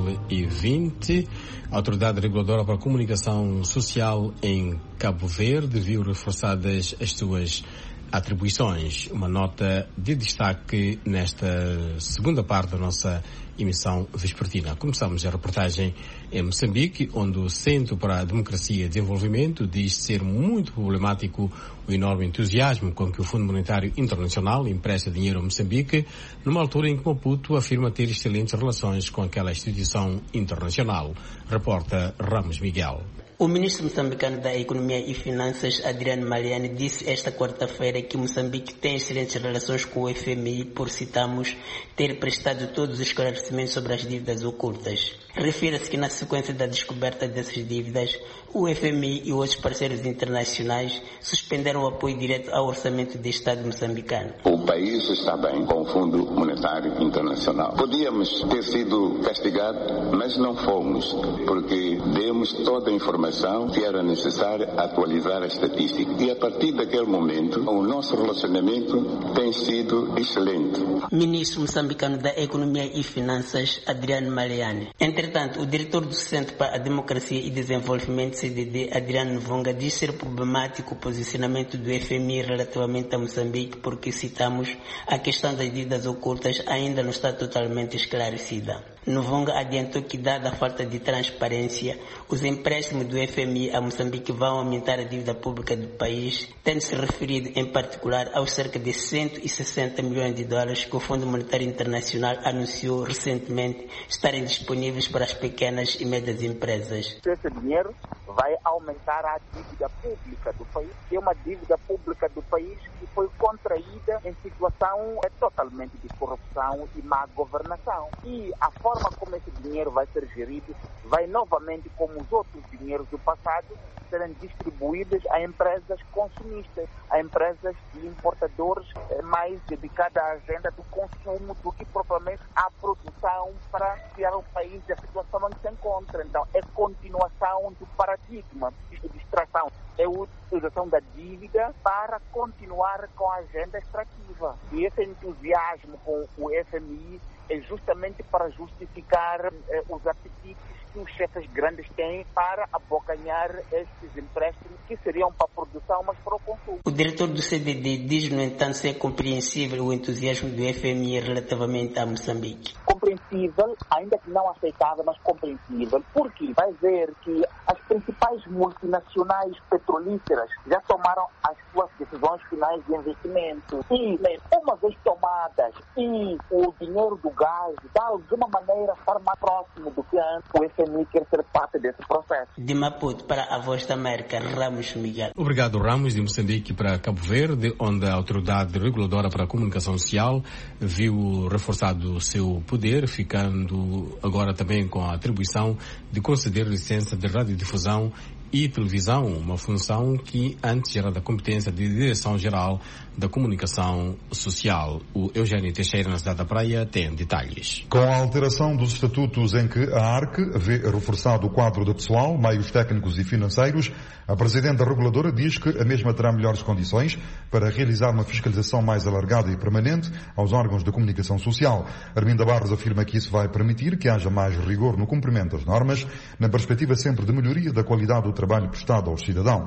2020. A Autoridade Reguladora para a Comunicação Social em Cabo Verde viu reforçadas as suas atribuições. Uma nota de destaque nesta segunda parte da nossa emissão vespertina. Começamos a reportagem em Moçambique, onde o Centro para a Democracia e Desenvolvimento diz ser muito problemático o enorme entusiasmo com que o Fundo Monetário Internacional empresta dinheiro a Moçambique, numa altura em que Maputo afirma ter excelentes relações com aquela instituição internacional. Reporta Ramos Miguel. O ministro moçambicano da Economia e Finanças, Adriano Maliani, disse esta quarta-feira que Moçambique tem excelentes relações com o FMI por, citamos, ter prestado todos os esclarecimentos sobre as dívidas ocultas. Refira-se que na sequência da descoberta dessas dívidas, o FMI e outros parceiros internacionais suspenderam o apoio direto ao orçamento do Estado moçambicano. O país está bem com o Fundo Monetário Internacional. Podíamos ter sido castigados, mas não fomos, porque demos toda a informação que era necessária atualizar a estatística. E a partir daquele momento, o nosso relacionamento tem sido excelente. Ministro moçambicano da Economia e Finanças, Adriano Maliani. Entretanto, o diretor do Centro para a Democracia e Desenvolvimento, CDD, Adriano Nvonga, diz ser problemático o posicionamento do FMI relativamente a Moçambique, porque, citamos, a questão das dívidas ocultas ainda não está totalmente esclarecida. Nvonga adiantou que, dada a falta de transparência, os empréstimos do FMI a Moçambique vão aumentar a dívida pública do país, tendo-se referido em particular aos cerca de 160 milhões de dólares que o Fundo Monetário Internacional anunciou recentemente estarem disponíveis para as pequenas e médias empresas. Esse dinheiro vai aumentar a dívida pública do país, que é uma dívida pública do país que foi contraída em situação totalmente de corrupção e má governação. E a forma como esse dinheiro vai ser gerido vai novamente, como os outros dinheiros do passado, serem distribuídos a empresas consumistas, a empresas de importadores mais dedicadas à agenda do consumo do que propriamente à produção para tirar o país da situação onde se encontra. Então, é continuação do paradigma de distração, é a utilização da dívida para continuar com a agenda extrativa. E esse entusiasmo com o FMI é justamente para justificar os apetites que os chefes grandes têm para abocanhar estes empréstimos que seriam para a produção, mas para o consumo. O diretor do CDD diz, no entanto, ser compreensível o entusiasmo do FMI relativamente a Moçambique. Compreensível, ainda que não aceitável, mas compreensível, porque vai ver que as principais multinacionais petrolíferas já tomaram as suas decisões finais de investimento. E, uma vez tomadas, e o dinheiro do gás, de alguma maneira, estar mais próximo do que antes, o FMI quer ser parte desse processo. De Maputo para a Voz da América, Ramos Miguel. Obrigado, Ramos. De Moçambique para Cabo Verde, onde a Autoridade Reguladora para a Comunicação Social viu reforçado o seu poder, ficando agora também com a atribuição de conceder licença de radiodifusão e televisão, uma função que antes era da competência de Direção-Geral da Comunicação Social. O Eugênio Teixeira, na cidade da Praia, tem detalhes. Com a alteração dos estatutos em que a ARC vê reforçado o quadro de pessoal, meios técnicos e financeiros, a Presidente da Reguladora diz que a mesma terá melhores condições para realizar uma fiscalização mais alargada e permanente aos órgãos de comunicação social. Arminda Barros afirma que isso vai permitir que haja mais rigor no cumprimento das normas, na perspectiva sempre de melhoria da qualidade do trabalho prestado aos cidadãos.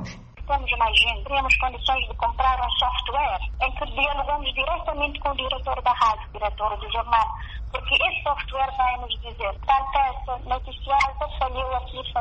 temos mais gente, teríamos condições de comprar um software em que dialogamos diretamente com o diretor da rádio, o diretor do jornal, porque esse software vai nos dizer tal peça noticiada falhou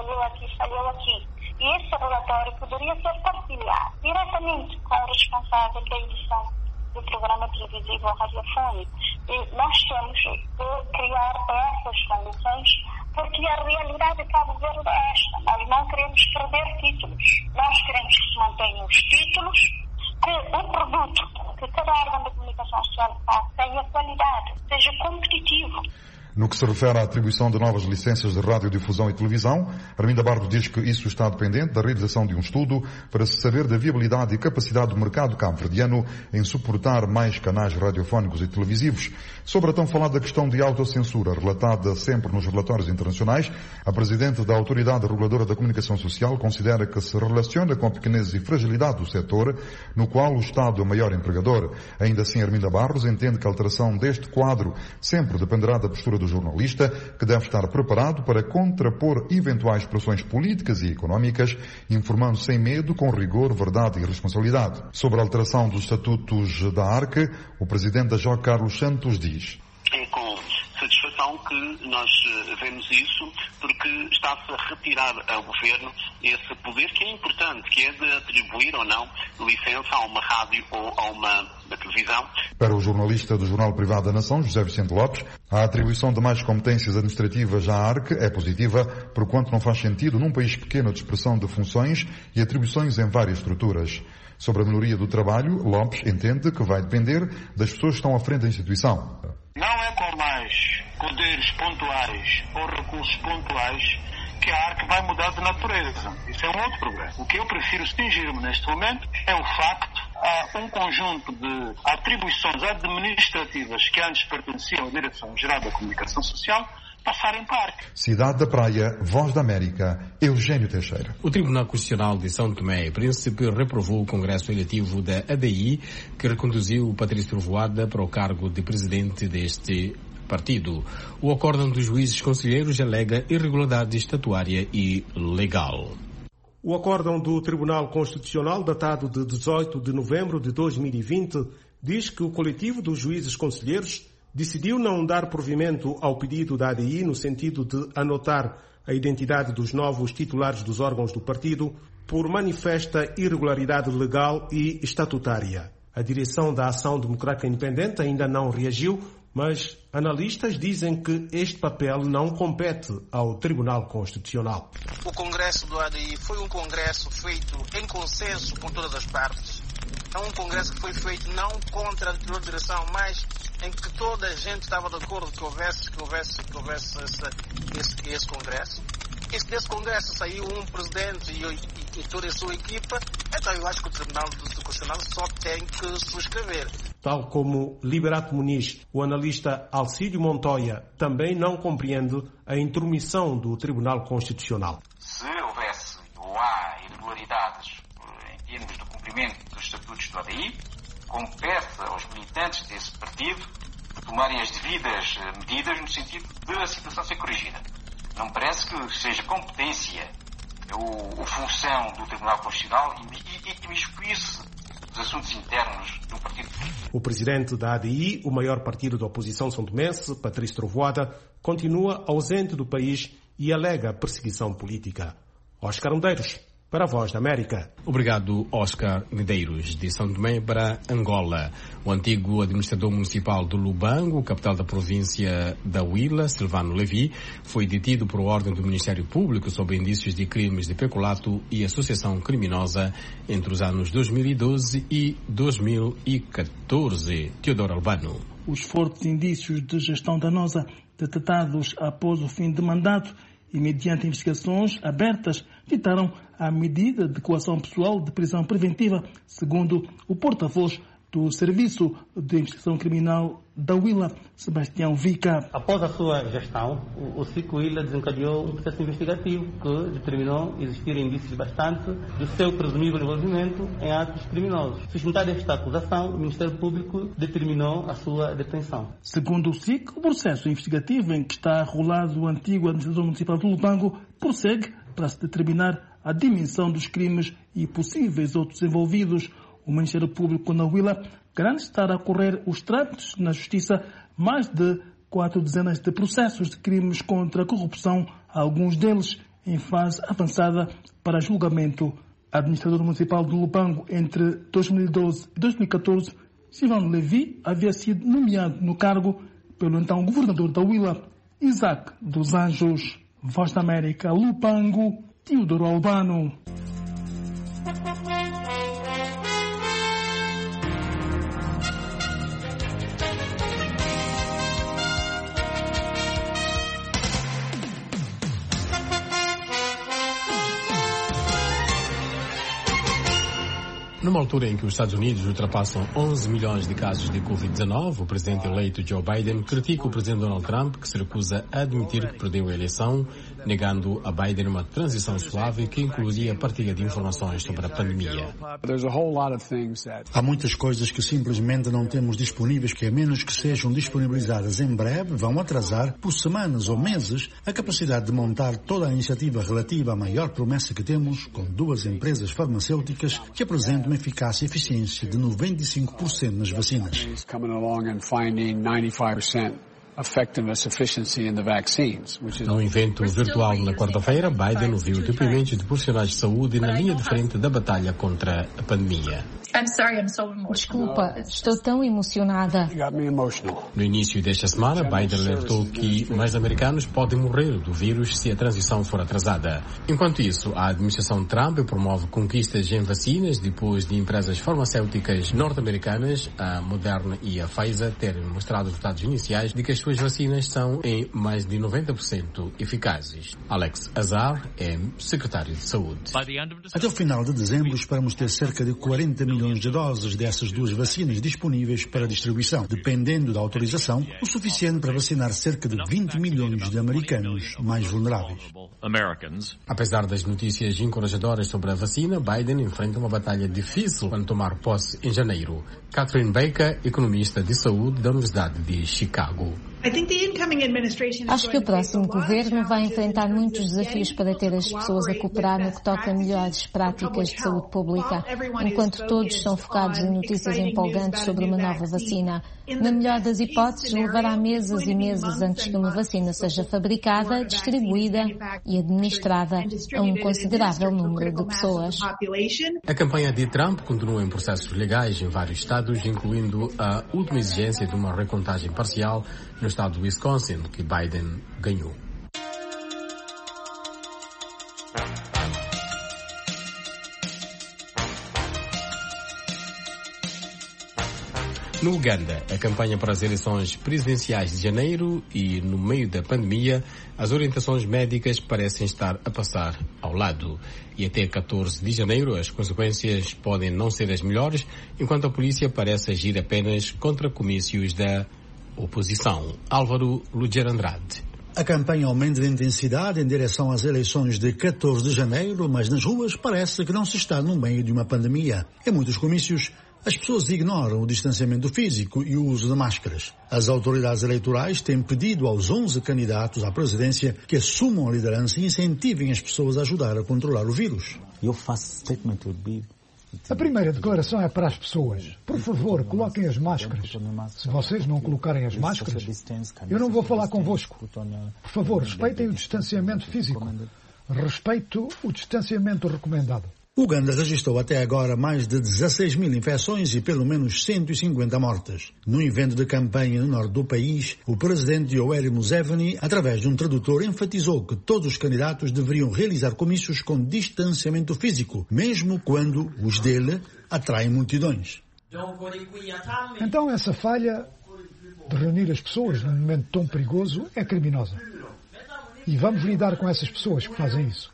aqui. E esse relatório poderia ser partilhado diretamente com o responsável da edição do programa televisivo ou radiofónico. E nós temos de criar essas condições, porque a realidade de Cabo Verde é esta. Nós não queremos perder títulos. Nós queremos que se mantenham os títulos, que o produto que cada órgão de comunicação social faz tenha qualidade, seja competitivo. No que se refere à atribuição de novas licenças de radiodifusão e televisão, Arminda Barros diz que isso está dependente da realização de um estudo para se saber da viabilidade e capacidade do mercado cabo-verdiano em suportar mais canais radiofónicos e televisivos. Sobre a tão falada questão de autocensura, relatada sempre nos relatórios internacionais, a Presidente da Autoridade Reguladora da Comunicação Social considera que se relaciona com a pequenez e fragilidade do setor, no qual o Estado é o maior empregador. Ainda assim, Arminda Barros entende que a alteração deste quadro sempre dependerá da postura do jornalista, que deve estar preparado para contrapor eventuais pressões políticas e económicas, informando sem medo, com rigor, verdade e responsabilidade. Sobre a alteração dos estatutos da ARC, o presidente da JOC, Carlos Santos, diz: é com satisfação que nós vemos isso, porque está-se a retirar ao governo esse poder que é importante, que é de atribuir ou não licença a uma rádio ou a uma televisão. Para o jornalista do Jornal Privado da Nação, José Vicente Lopes, a atribuição de mais competências administrativas à ARC é positiva, porquanto não faz sentido num país pequeno a dispersão de funções e atribuições em várias estruturas. Sobre a melhoria do trabalho, Lopes entende que vai depender das pessoas que estão à frente da instituição. Não é com mais poderes pontuais ou recursos pontuais que a ARC vai mudar de natureza. Isso é um outro problema. O que eu prefiro cingir-me neste momento é o facto a um conjunto de atribuições administrativas que antes pertenciam à Direção-Geral da Comunicação Social passarem para a ARC. Cidade da Praia, Voz da América, Eugênio Teixeira. O Tribunal Constitucional de São Tomé e Príncipe reprovou o Congresso Eletivo da ADI, que reconduziu Patrício Trovoada para o cargo de presidente deste partido. O acórdão dos juízes conselheiros alega irregularidade estatutária e legal. O acórdão do Tribunal Constitucional, datado de 18 de novembro de 2020, diz que o coletivo dos juízes conselheiros decidiu não dar provimento ao pedido da ADI no sentido de anotar a identidade dos novos titulares dos órgãos do partido por manifesta irregularidade legal e estatutária. A direção da Ação Democrática Independente ainda não reagiu, mas analistas dizem que este papel não compete ao Tribunal Constitucional. O Congresso do ADI foi um congresso feito em consenso com todas as partes. É um congresso que foi feito não contra a anterior direção, mas em que toda a gente estava de acordo que houvesse esse congresso. Desse congresso saiu um presidente e toda a sua equipa, então eu acho que o Tribunal Constitucional só tem que subscrever. Tal como Liberato Muniz, o analista Alcídio Montoya também não compreende a intromissão do Tribunal Constitucional. Se houvesse ou há irregularidades em termos do cumprimento dos estatutos do ADI, compete aos militantes desse partido tomarem as devidas medidas no sentido de a situação ser corrigida. Não me parece que seja competência ou função do Tribunal Constitucional imiscuir-se nos assuntos internos do partido. O presidente da ADI, o maior partido da oposição são-tomense, Patrício Trovoada, continua ausente do país e alega perseguição política. Oscar Medeiros, para a Voz da América. Obrigado, Oscar Medeiros, de São Tomé para Angola. O antigo administrador municipal do Lubango, capital da província da Huila, Silvano Levi, foi detido por ordem do Ministério Público sob indícios de crimes de peculato e associação criminosa entre os anos 2012 e 2014. Teodoro Albano. Os fortes indícios de gestão danosa detectados após o fim de mandato e mediante investigações abertas, ditaram a medida de coação pessoal de prisão preventiva, segundo o porta-voz do Serviço de Investigação Criminal da Huila, Sebastião Vica. Após a sua gestão, o SIC Huila desencadeou um processo investigativo que determinou existir indícios bastantes do seu presumível envolvimento em atos criminosos. Sustentada esta acusação, o Ministério Público determinou a sua detenção. Segundo o SIC, o processo investigativo em que está arrolado o antigo administrador municipal do Lubango prossegue para se determinar a dimensão dos crimes e possíveis outros envolvidos. O Ministério Público na Huila garante estar a correr os trâmites na Justiça mais de 4 dezenas de processos de crimes contra a corrupção, alguns deles em fase avançada para julgamento. Administrador municipal de Lubango entre 2012 e 2014, Silvano Levi havia sido nomeado no cargo pelo então governador da Huila, Isaac dos Anjos. Voz da América, Lubango, Teodoro Albano. Numa altura em que os Estados Unidos ultrapassam 11 milhões de casos de Covid-19, o presidente eleito Joe Biden critica o presidente Donald Trump, que se recusa a admitir que perdeu a eleição, negando a Biden uma transição suave que incluiria a partilha de informações sobre a pandemia. Há muitas coisas que simplesmente não temos disponíveis que, a menos que sejam disponibilizadas em breve, vão atrasar por semanas ou meses a capacidade de montar toda a iniciativa relativa à maior promessa que temos, com 2 empresas farmacêuticas que apresentam uma eficácia e eficiência de 95% nas vacinas. Num evento virtual na quarta-feira, Biden ouviu depoimentos de profissionais de saúde na linha de frente da batalha contra a pandemia. Desculpa, estou tão emocionada. No início desta semana, Biden alertou que mais americanos podem morrer do vírus se a transição for atrasada. Enquanto isso, a administração Trump promove conquistas em vacinas depois de empresas farmacêuticas norte-americanas, a Moderna e a Pfizer, terem mostrado resultados iniciais de que as suas vacinas são em mais de 90% eficazes. Alex Azar é secretário de Saúde. Até o final de dezembro, esperamos ter cerca de 40 milhões de doses dessas 2 vacinas disponíveis para distribuição, dependendo da autorização, o suficiente para vacinar cerca de 20 milhões de americanos mais vulneráveis. Apesar das notícias encorajadoras sobre a vacina, Biden enfrenta uma batalha difícil quando tomar posse em janeiro. Catherine Baker, economista de saúde da Universidade de Chicago. Acho que o próximo governo vai enfrentar muitos desafios para ter as pessoas a cooperar no que toca a melhores práticas de saúde pública, enquanto todos são focados em notícias empolgantes sobre uma nova vacina. Na melhor das hipóteses, levará meses e meses antes que uma vacina seja fabricada, distribuída e administrada a um considerável número de pessoas. A campanha de Trump continua em processos legais em vários estados, incluindo a última exigência de uma recontagem parcial no estado de Wisconsin, que Biden ganhou. No Uganda, a campanha para as eleições presidenciais de janeiro e no meio da pandemia, as orientações médicas parecem estar a passar ao lado. E até 14 de janeiro as consequências podem não ser as melhores, enquanto a polícia parece agir apenas contra comícios da oposição. Álvaro Luger Andrade. A campanha aumenta de intensidade em direção às eleições de 14 de janeiro, mas nas ruas parece que não se está no meio de uma pandemia. Em muitos comícios, as pessoas ignoram o distanciamento físico e o uso de máscaras. As autoridades eleitorais têm pedido aos 11 candidatos à presidência que assumam a liderança e incentivem as pessoas a ajudar a controlar o vírus. A primeira declaração é para as pessoas. Por favor, coloquem as máscaras. Se vocês não colocarem as máscaras, eu não vou falar convosco. Por favor, respeitem o distanciamento físico. Respeito o distanciamento recomendado. Uganda registrou até agora mais de 16 mil infecções e pelo menos 150 mortes. No evento de campanha no norte do país, o presidente Yoweri Museveni, através de um tradutor, enfatizou que todos os candidatos deveriam realizar comícios com distanciamento físico, mesmo quando os dele atraem multidões. Então essa falha de reunir as pessoas num momento tão perigoso é criminosa. E vamos lidar com essas pessoas que fazem isso.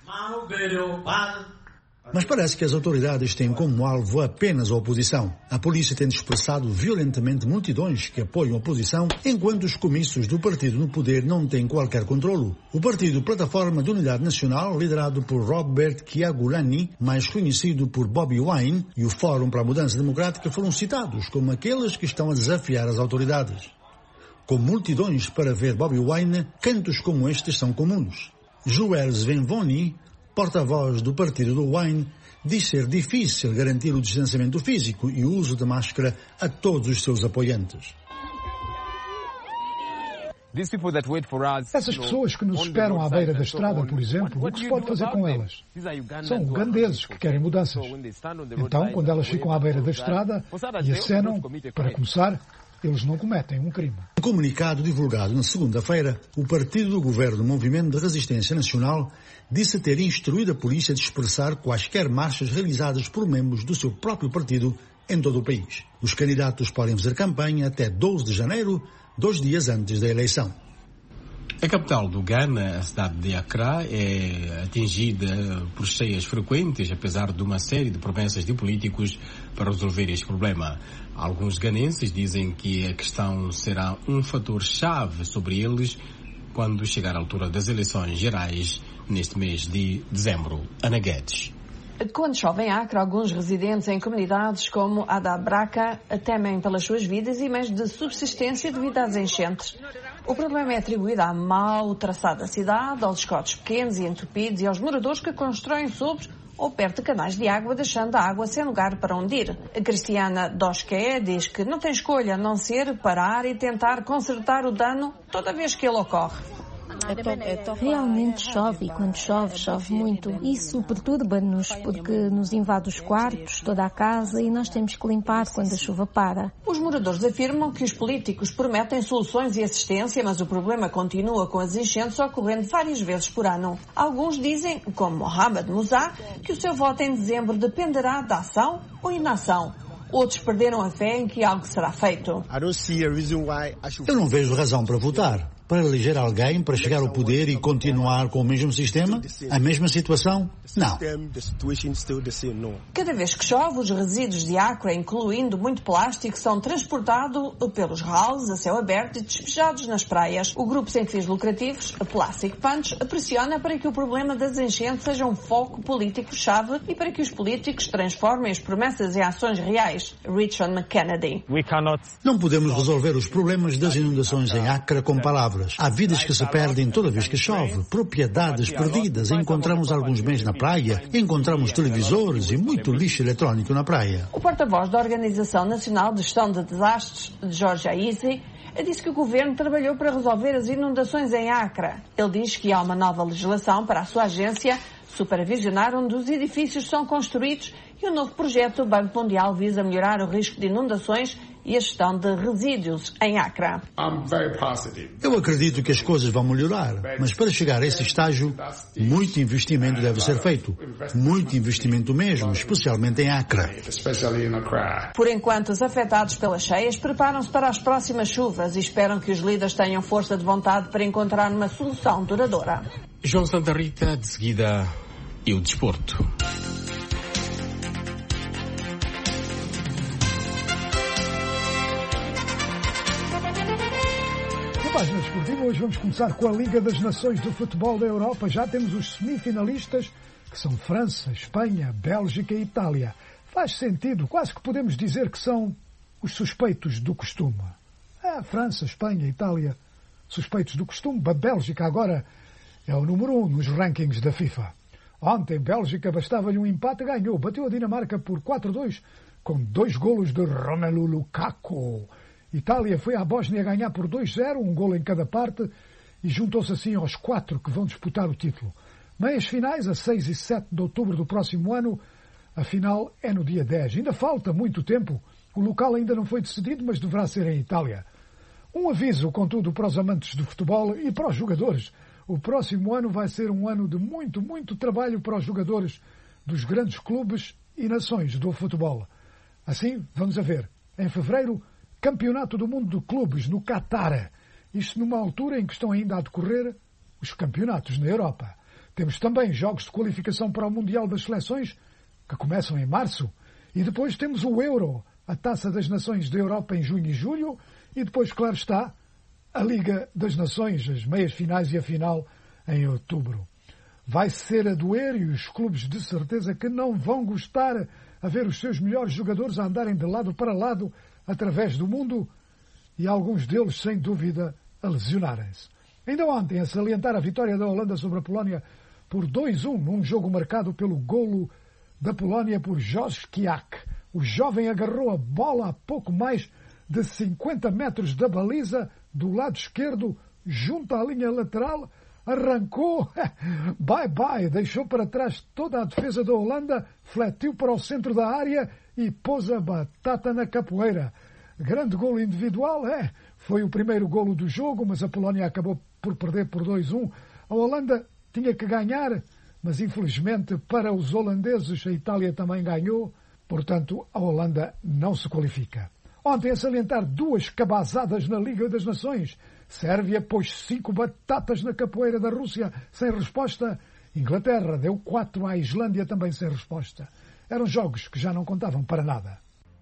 Mas parece que as autoridades têm como alvo apenas a oposição. A polícia tem dispersado violentamente multidões que apoiam a oposição, enquanto os comícios do partido no poder não têm qualquer controlo. O partido Plataforma de Unidade Nacional, liderado por Robert Kyagulanyi, mais conhecido por Bobi Wine, e o Fórum para a Mudança Democrática foram citados como aqueles que estão a desafiar as autoridades. Com multidões para ver Bobi Wine, cantos como estes são comuns. Joel Svenvoni, porta-voz do partido do Wayne, diz ser difícil garantir o distanciamento físico e o uso de máscara a todos os seus apoiantes. Essas pessoas que nos esperam à beira da estrada, por exemplo, o que se pode fazer com elas? São ugandeses que querem mudanças. Então, quando elas ficam à beira da estrada e acenam, para começar, eles não cometem um crime. Em comunicado divulgado na segunda-feira, o partido do governo Movimento de Resistência Nacional disse ter instruído a polícia a dispersar quaisquer marchas realizadas por membros do seu próprio partido em todo o país. Os candidatos podem fazer campanha até 12 de janeiro, 2 dias antes da eleição. A capital do Ghana, a cidade de Accra, é atingida por cheias frequentes, apesar de uma série de promessas de políticos para resolver este problema. Alguns ganenses dizem que a questão será um fator-chave sobre eles quando chegar a altura das eleições gerais neste mês de dezembro. Ana Guedes. Quando chove em Acre, alguns residentes em comunidades como a da Braca temem pelas suas vidas e meios de subsistência devido às enchentes. O problema é atribuído à mau traçado da cidade, aos esgotos pequenos e entupidos e aos moradores que constroem sobre ou perto de canais de água, deixando a água sem lugar para onde ir. A Cristiana Dosque diz que não tem escolha a não ser parar e tentar consertar o dano toda vez que ele ocorre. Realmente chove e quando chove, chove muito. Isso perturba-nos porque nos invade os quartos, toda a casa e nós temos que limpar quando a chuva para. Os moradores afirmam que os políticos prometem soluções e assistência, mas o problema continua com as enchentes ocorrendo várias vezes por ano. Alguns dizem, como Mohamed Moussa, que o seu voto em dezembro dependerá da ação ou inação. Outros perderam a fé em que algo será feito. Eu não vejo razão para votar. Para eleger alguém, para chegar ao poder e continuar com o mesmo sistema? A mesma situação? Não. Cada vez que chove, os resíduos de Acre, incluindo muito plástico, são transportados pelos rales a céu aberto e despejados nas praias. O grupo sem fins lucrativos, a Plastic Punch, pressiona para que o problema das enchentes seja um foco político-chave e para que os políticos transformem as promessas em ações reais. Richard McKennedy. Não podemos resolver os problemas das inundações em Acre com palavras. Há vidas que se perdem toda vez que chove, propriedades perdidas, encontramos alguns bens na praia, encontramos televisores e muito lixo eletrónico na praia. O porta-voz da Organização Nacional de Gestão de Desastres, George Aisi, disse que o governo trabalhou para resolver as inundações em Acre. Ele diz que há uma nova legislação para a sua agência supervisionar onde os edifícios são construídos e o novo projeto do Banco Mundial visa melhorar o risco de inundações e a gestão de resíduos em Acre. Eu acredito que as coisas vão melhorar, mas para chegar a esse estágio, muito investimento deve ser feito. Muito investimento mesmo, especialmente em Acre. Por enquanto, os afetados pelas cheias preparam-se para as próximas chuvas e esperam que os líderes tenham força de vontade para encontrar uma solução duradoura. João Santa Rita, de seguida, e o desporto. Página Desportiva, hoje vamos começar com a Liga das Nações do Futebol da Europa. Já temos os semifinalistas, que são França, Espanha, Bélgica e Itália. Faz sentido, quase que podemos dizer que são os suspeitos do costume. França, Espanha, Itália, suspeitos do costume. A Bélgica agora é o número 1 nos rankings da FIFA. Ontem, Bélgica bastava-lhe um empate, ganhou, bateu a Dinamarca por 4-2, com 2 golos de Romelu Lukaku. Itália foi à Bósnia ganhar por 2-0, um golo em cada parte, e juntou-se assim aos 4 que vão disputar o título. Meias finais, a 6 e 7 de outubro do próximo ano, a final é no dia 10. Ainda falta muito tempo, o local ainda não foi decidido, mas deverá ser em Itália. Um aviso, contudo, para os amantes do futebol e para os jogadores. O próximo ano vai ser um ano de muito, muito trabalho para os jogadores dos grandes clubes e nações do futebol. Assim, vamos a ver, em fevereiro, Campeonato do Mundo de Clubes no Qatar. Isto numa altura em que estão ainda a decorrer os campeonatos na Europa. Temos também jogos de qualificação para o Mundial das Seleções, que começam em março. E depois temos o Euro, a Taça das Nações da Europa em junho e julho. E depois, claro está, a Liga das Nações, as meias finais e a final em outubro. Vai ser a doer e os clubes de certeza que não vão gostar a ver os seus melhores jogadores a andarem de lado para lado através do mundo e alguns deles, sem dúvida, a lesionarem-se. Ainda ontem, a salientar a vitória da Holanda sobre a Polónia por 2-1 num jogo marcado pelo golo da Polónia por Józef Kiak. O jovem agarrou a bola a pouco mais de 50 metros da baliza do lado esquerdo, junto à linha lateral, arrancou, bye-bye, deixou para trás toda a defesa da Holanda, fletiu para o centro da área e pôs a batata na capoeira. Grande golo individual, foi o primeiro golo do jogo, mas a Polónia acabou por perder por 2-1. A Holanda tinha que ganhar, mas infelizmente para os holandeses a Itália também ganhou, portanto a Holanda não se qualifica. Ontem, a salientar 2 cabazadas na Liga das Nações. Sérvia pôs 5 batatas na capoeira da Rússia sem resposta. Inglaterra deu 4 à Islândia também sem resposta. Eram jogos que já não contavam para nada.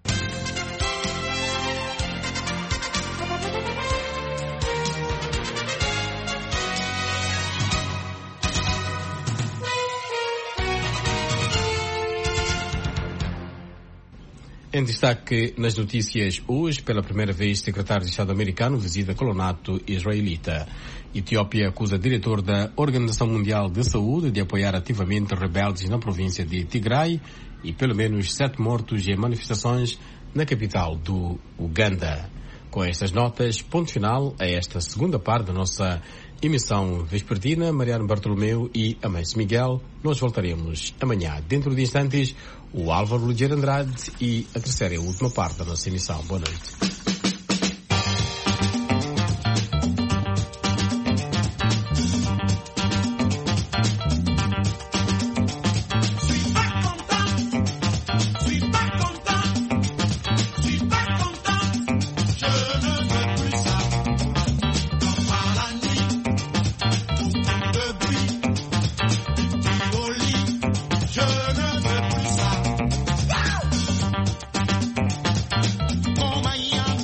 Em destaque nas notícias hoje, pela primeira vez, secretário de Estado americano visita colonato israelita. Etiópia acusa diretor da Organização Mundial de Saúde de apoiar ativamente rebeldes na província de Tigray e pelo menos 7 mortos em manifestações na capital do Uganda. Com estas notas, ponto final a esta segunda parte da nossa emissão vespertina. Mariano Bartolomeu e Amâncio Miguel. Nós voltaremos amanhã. Dentro de instantes, o Álvaro Ligeiro Andrade e a terceira e última parte da nossa emissão. Boa noite. Mañana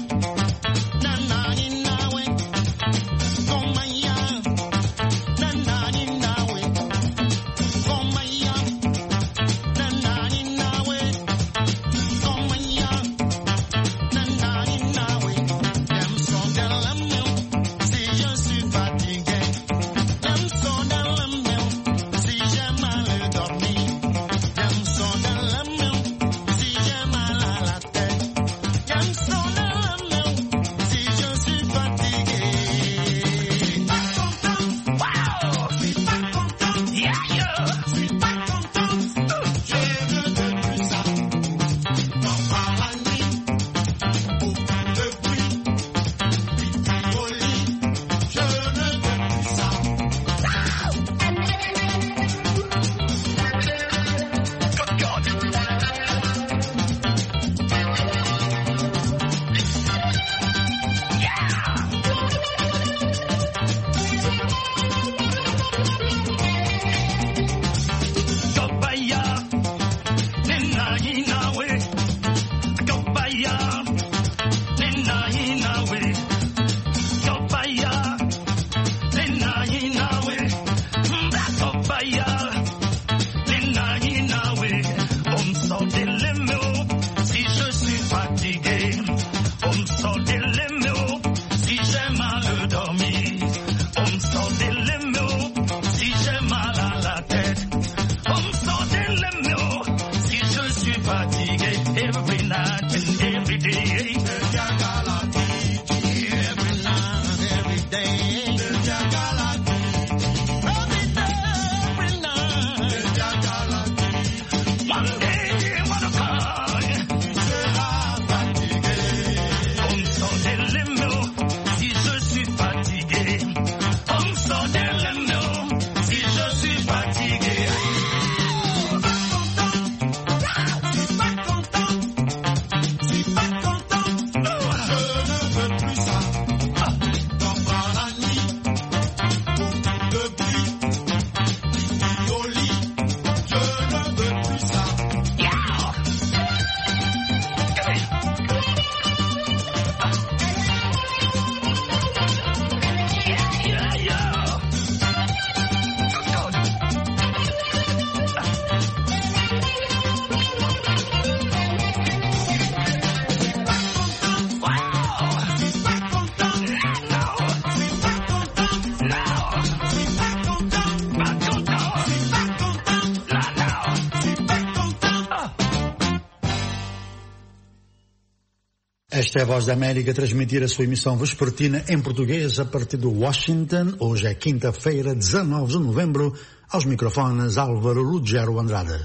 Esta é a Voz da América, transmitir a sua emissão vespertina em português a partir de Washington. Hoje é quinta-feira, 19 de novembro. Aos microfones, Álvaro Lugero Andrade.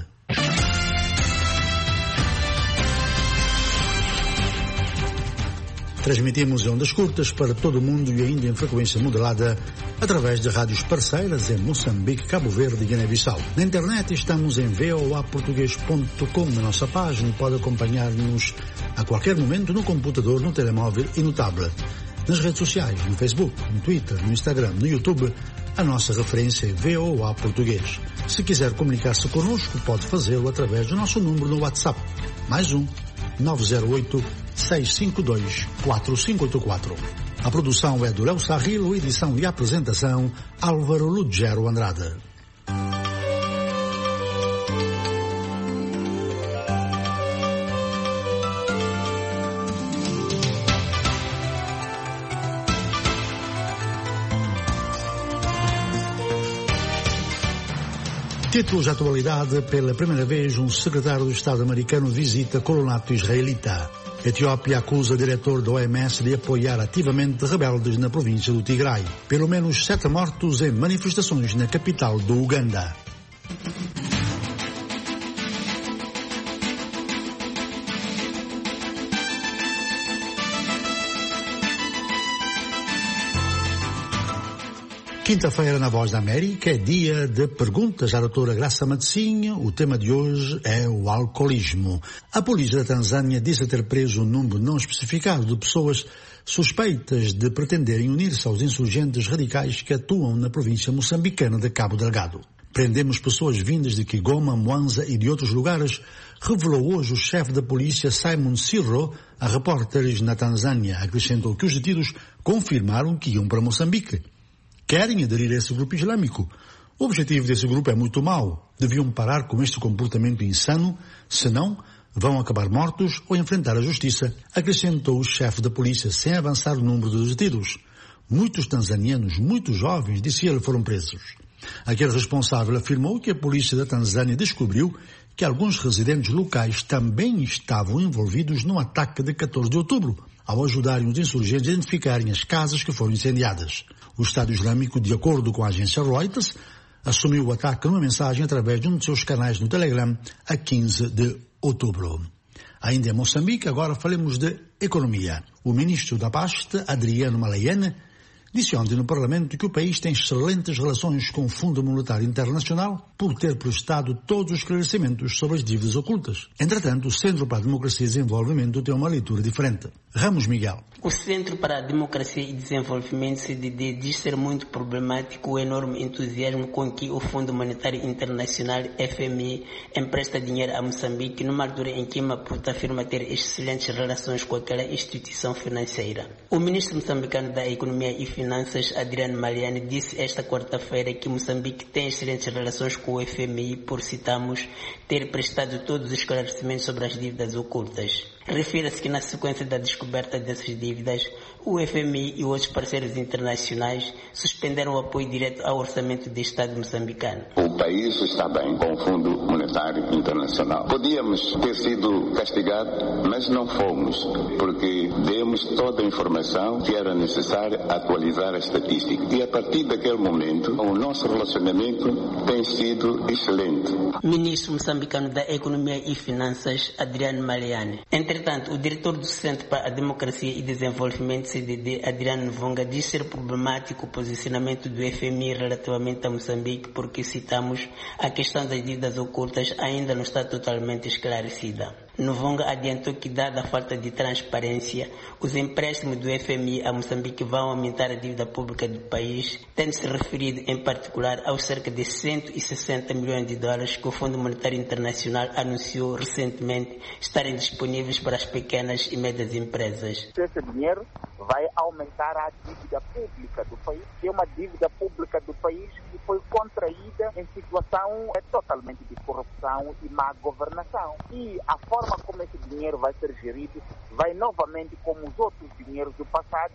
Transmitimos em ondas curtas para todo o mundo e ainda em frequência modulada através de rádios parceiras em Moçambique, Cabo Verde e Guiné-Bissau. Na internet estamos em voaportugues.com, na nossa página, e pode acompanhar-nos a qualquer momento no computador, no telemóvel e no tablet. Nas redes sociais, no Facebook, no Twitter, no Instagram, no YouTube, a nossa referência é VOA Português. Se quiser comunicar-se connosco, pode fazê-lo através do nosso número no WhatsApp. Mais 908-652-4584. A produção é do Léo Sarrilo, edição e apresentação Álvaro Lugero Andrade. Títulos de atualidade: pela primeira vez, um secretário do Estado americano visita colonato israelita. Etiópia acusa o diretor da OMS de apoiar ativamente rebeldes na província do Tigray. Pelo menos 7 mortos em manifestações na capital do Uganda. Quinta-feira na Voz da América é dia de perguntas à doutora Graça Matzinha. O tema de hoje é o alcoolismo. A polícia da Tanzânia disse ter preso um número não especificado de pessoas suspeitas de pretenderem unir-se aos insurgentes radicais que atuam na província moçambicana de Cabo Delgado. Prendemos pessoas vindas de Kigoma, Mwanza e de outros lugares, revelou hoje o chefe da polícia Simon Sirro a repórteres na Tanzânia. Acrescentou que os detidos confirmaram que iam para Moçambique. Querem aderir a esse grupo islâmico. O objetivo desse grupo é muito mau. Deviam parar com este comportamento insano, senão vão acabar mortos ou enfrentar a justiça, acrescentou o chefe da polícia, sem avançar o número dos detidos. Muitos tanzanianos, muito jovens, disse ele, foram presos. Aquele responsável afirmou que a polícia da Tanzânia descobriu que alguns residentes locais também estavam envolvidos no ataque de 14 de outubro, ao ajudarem os insurgentes a identificarem as casas que foram incendiadas. O Estado Islâmico, de acordo com a agência Reuters, assumiu o ataque numa mensagem através de um de seus canais no Telegram a 15 de outubro. Ainda em Moçambique, agora falemos de economia. O ministro da pasta, Adriano Malayane, disse ontem no Parlamento que o país tem excelentes relações com o Fundo Monetário Internacional por ter prestado todos os esclarecimentos sobre as dívidas ocultas. Entretanto, o Centro para a Democracia e Desenvolvimento tem uma leitura diferente. Ramos Miguel. O Centro para a Democracia e Desenvolvimento, CDD, diz ser muito problemático o enorme entusiasmo com que o Fundo Monetário Internacional, FMI, empresta dinheiro a Moçambique numa altura em que Maputo afirma ter excelentes relações com aquela instituição financeira. O ministro moçambicano da Economia e Finanças, Adriano Malayane, disse esta quarta-feira que Moçambique tem excelentes relações com o FMI por, citamos, ter prestado todos os esclarecimentos sobre as dívidas ocultas. Refere-se que na sequência da descoberta dessas dívidas, o FMI e outros parceiros internacionais suspenderam o apoio direto ao orçamento do Estado moçambicano. O país está bem com o Fundo Monetário Internacional. Podíamos ter sido castigados, mas não fomos, porque demos toda a informação que era necessária atualizar a estatística. E a partir daquele momento, o nosso relacionamento tem sido excelente. Ministro moçambicano da Economia e Finanças, Adriano Malayane. Entretanto, o diretor do Centro para a Democracia e Desenvolvimento, CDD, Adriano Vonga, diz ser problemático o posicionamento do FMI relativamente a Moçambique porque, citamos, a questão das dívidas ocultas ainda não está totalmente esclarecida. Novonga adiantou que, dada a falta de transparência, os empréstimos do FMI a Moçambique vão aumentar a dívida pública do país, tendo-se referido em particular aos cerca de 160 milhões de dólares que o Fundo Monetário Internacional anunciou recentemente estarem disponíveis para as pequenas e médias empresas. Esse dinheiro vai aumentar a dívida pública do país, que é uma dívida pública do país que foi contraída em situação totalmente de corrupção e má governação. E a forma como esse dinheiro vai ser gerido vai novamente, como os outros dinheiros do passado,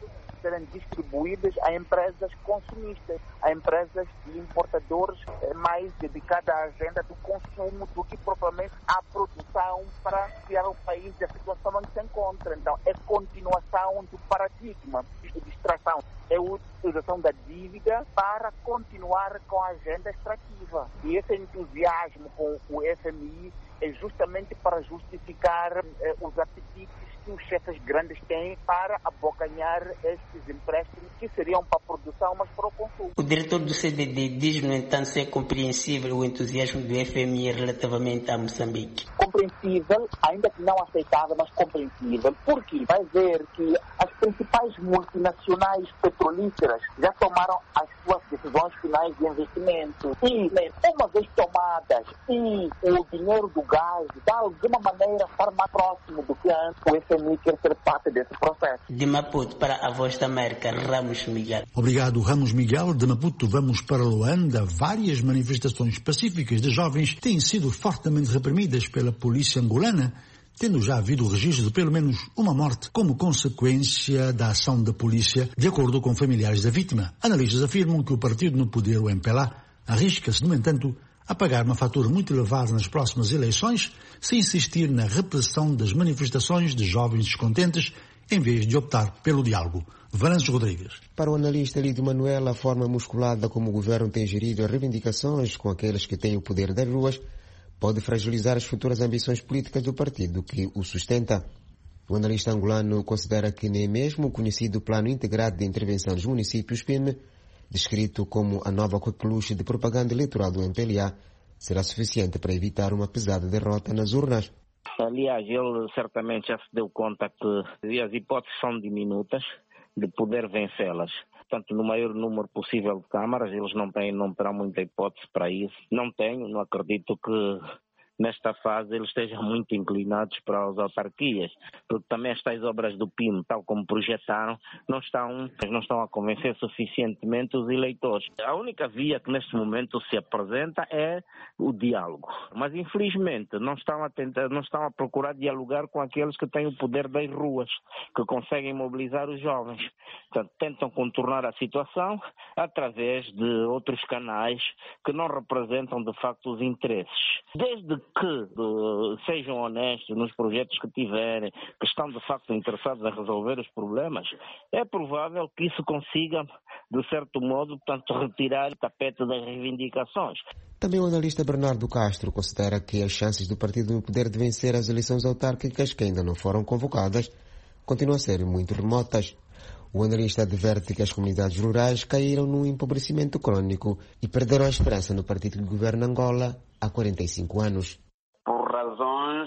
serem distribuídas a empresas consumistas, a empresas de importadores mais dedicadas à agenda do consumo do que propriamente à produção para tirar o país da situação em que se encontra. Então, é continuação do paradigma de distração, é a utilização da dívida para continuar com a agenda extrativa. E esse entusiasmo com o FMI é justamente para justificar os apetites que os chefes grandes têm para abocanhar estes empréstimos que seriam para a produção, mas para o consumo. O diretor do CDD diz, no entanto, ser compreensível o entusiasmo do FMI relativamente a Moçambique. Compreensível, ainda que não aceitável, mas compreensível. Porque vai ver que as principais multinacionais petrolíferas já tomaram as suas decisões finais de investimento. E, uma vez tomadas, e o dinheiro do gás, de alguma maneira, estar mais próximo do que antes, o FMI quer ser parte desse processo. De Maputo para a Voz da América, Ramos Miguel. Obrigado, Ramos Miguel. De Maputo vamos para Luanda. Várias manifestações pacíficas de jovens têm sido fortemente reprimidas pela polícia angolana, tendo já havido o registro de pelo menos uma morte como consequência da ação da polícia, de acordo com familiares da vítima. Analistas afirmam que o partido no poder, o MPLA, arrisca-se, no entanto, a pagar uma fatura muito elevada nas próximas eleições se insistir na repressão das manifestações de jovens descontentes em vez de optar pelo diálogo. Venâncio Rodrigues. Para o analista Lidio Manuel, a forma musculada como o governo tem gerido as reivindicações com aqueles que têm o poder das ruas pode fragilizar as futuras ambições políticas do partido que o sustenta. O analista angolano considera que nem mesmo o conhecido Plano Integrado de Intervenção dos Municípios, PIM, descrito como a nova coqueluche de propaganda eleitoral do MPLA, será suficiente para evitar uma pesada derrota nas urnas. Aliás, ele certamente já se deu conta que as hipóteses são diminutas de poder vencê-las. Portanto, no maior número possível de câmaras, eles não terão muita hipótese para isso. Não acredito que nesta fase eles estejam muito inclinados para as autarquias, porque também estas obras do PIM, tal como projetaram, não estão a convencer suficientemente os eleitores. A única via que neste momento se apresenta é o diálogo, mas infelizmente não estão a procurar dialogar com aqueles que têm o poder das ruas, que conseguem mobilizar os jovens. Portanto, tentam contornar a situação através de outros canais que não representam de facto os interesses. Desde que sejam honestos nos projetos que tiverem, que estão de facto interessados em resolver os problemas, é provável que isso consiga, de certo modo, portanto, retirar o tapete das reivindicações. Também o analista Bernardo Castro considera que as chances do partido no poder de vencer as eleições autárquicas que ainda não foram convocadas continuam a ser muito remotas. O analista adverte que as comunidades rurais caíram num empobrecimento crônico e perderam a esperança no partido que governa Angola há 45 anos. Por razões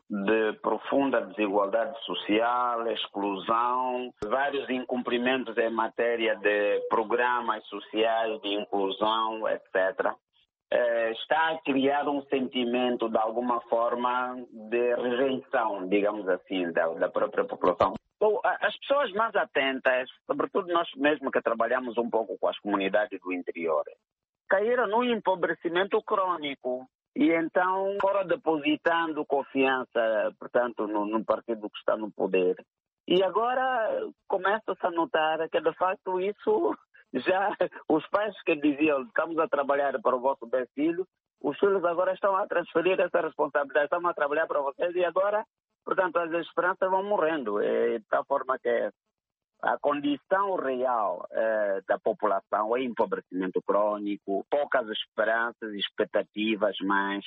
de profunda desigualdade social, exclusão, vários incumprimentos em matéria de programas sociais de inclusão, etc., está a criar um sentimento, de alguma forma, de rejeição, digamos assim, da própria população. As pessoas mais atentas, sobretudo nós mesmos que trabalhamos um pouco com as comunidades do interior, caíram num empobrecimento crônico e então foram depositando confiança, portanto, no partido que está no poder. E agora começa-se a notar que, de facto, isso já, os pais que diziam estamos a trabalhar para o vosso bem filho, os filhos agora estão a transferir essa responsabilidade, estamos a trabalhar para vocês e agora, portanto, as esperanças vão morrendo. De tal forma que a condição real da população é empobrecimento crônico, poucas esperanças, expectativas, mas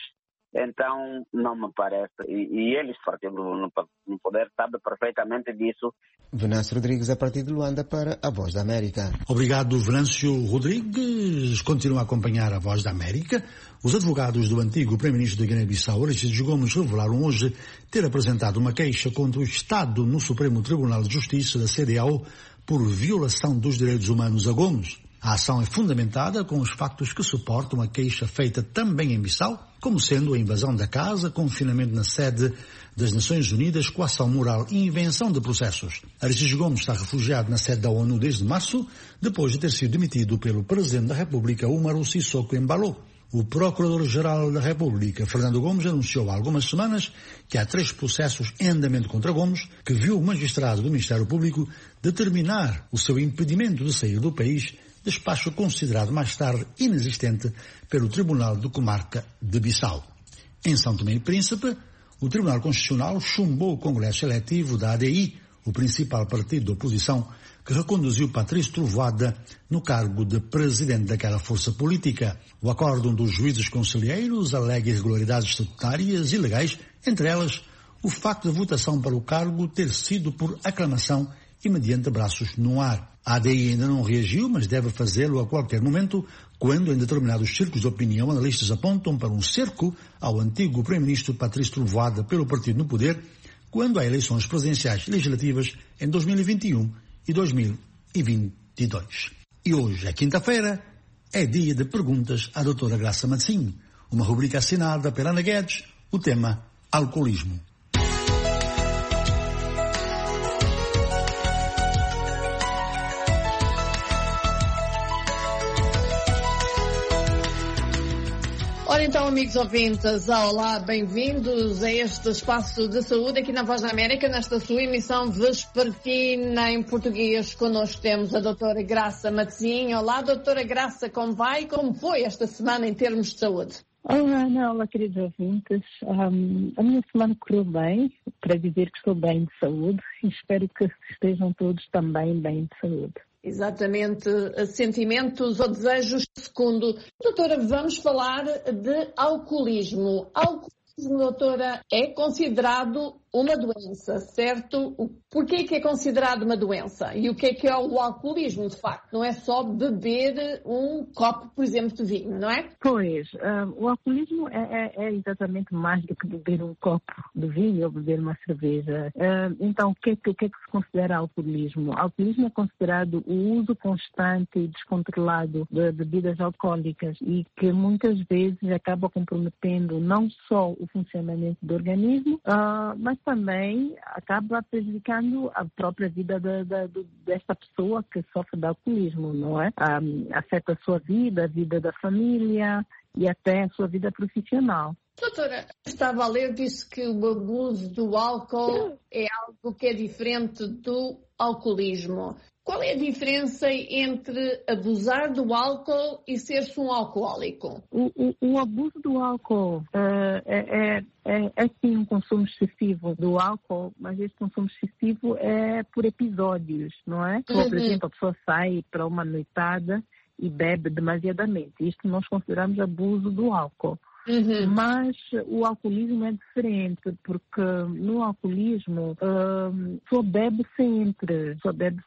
então não me parece. E eles, partindo no poder, sabem perfeitamente disso. Venâncio Rodrigues, a partir de Luanda, para a Voz da América. Obrigado, Venâncio Rodrigues. Continua a acompanhar a Voz da América. Os advogados do antigo primeiro-ministro da Guiné-Bissau, Aristides Gomes, revelaram hoje ter apresentado uma queixa contra o Estado no Supremo Tribunal de Justiça da CEDEAO por violação dos direitos humanos a Gomes. A ação é fundamentada com os factos que suportam a queixa feita também em Bissau, como sendo a invasão da casa, confinamento na sede das Nações Unidas, coação moral e invenção de processos. Aristides Gomes está refugiado na sede da ONU desde março, depois de ter sido demitido pelo Presidente da República, Umaru Sissoko Embalo. O Procurador-Geral da República, Fernando Gomes, anunciou há algumas semanas que há 3 processos em andamento contra Gomes, que viu o magistrado do Ministério Público determinar o seu impedimento de sair do país, despacho considerado mais tarde inexistente pelo Tribunal de Comarca de Bissau. Em São Tomé e Príncipe, o Tribunal Constitucional chumbou o Congresso Eletivo da ADI, o principal partido da oposição, que reconduziu Patrício Trovoada no cargo de presidente daquela força política. O acórdão dos juízes conselheiros alega irregularidades estatutárias e legais, entre elas o facto de votação para o cargo ter sido por aclamação e mediante braços no ar. A ADI ainda não reagiu, mas deve fazê-lo a qualquer momento, quando em determinados círculos de opinião analistas apontam para um cerco ao antigo primeiro-ministro Patrício Trovoada pelo partido no poder, quando há eleições presidenciais e legislativas em 2021 e 2022. E hoje, é quinta-feira, é dia de perguntas à doutora Graça Matsim, uma rubrica assinada pela Ana Guedes, o tema alcoolismo. Ora então, amigos ouvintes, olá, bem-vindos a este espaço de saúde aqui na Voz da América, nesta sua emissão vespertina em português. Connosco temos a doutora Graça Matsim. Olá, doutora Graça, como vai? Como foi esta semana em termos de saúde? Olá, Ana, olá, queridos ouvintes. A minha semana correu bem, para dizer que estou bem de saúde, e espero que estejam todos também bem de saúde. Exatamente, sentimentos ou desejos. Segundo, doutora, vamos falar de alcoolismo. Alcoolismo, doutora, é considerado uma doença, certo? Porquê que é considerado uma doença? E o que é o alcoolismo, de facto? Não é só beber um copo, por exemplo, de vinho, não é? Pois, o alcoolismo é exatamente mais do que beber um copo de vinho ou beber uma cerveja. Então, o que é que se considera alcoolismo? O alcoolismo é considerado o uso constante e descontrolado de bebidas alcoólicas e que muitas vezes acaba comprometendo não só o funcionamento do organismo, mas também acaba prejudicando a própria vida desta pessoa que sofre de alcoolismo, não é? Afeta a sua vida, a vida da família e até a sua vida profissional. Doutora, estava a ler, disse que o abuso do álcool é algo que é diferente do alcoolismo. Qual é a diferença entre abusar do álcool e ser-se um alcoólico? O abuso do álcool é sim um consumo excessivo do álcool, mas esse consumo excessivo é por episódios, não é? Por exemplo, a pessoa sai para uma noitada e bebe demasiadamente. Isto nós consideramos abuso do álcool. Mas o alcoolismo é diferente, porque no alcoolismo só bebe sempre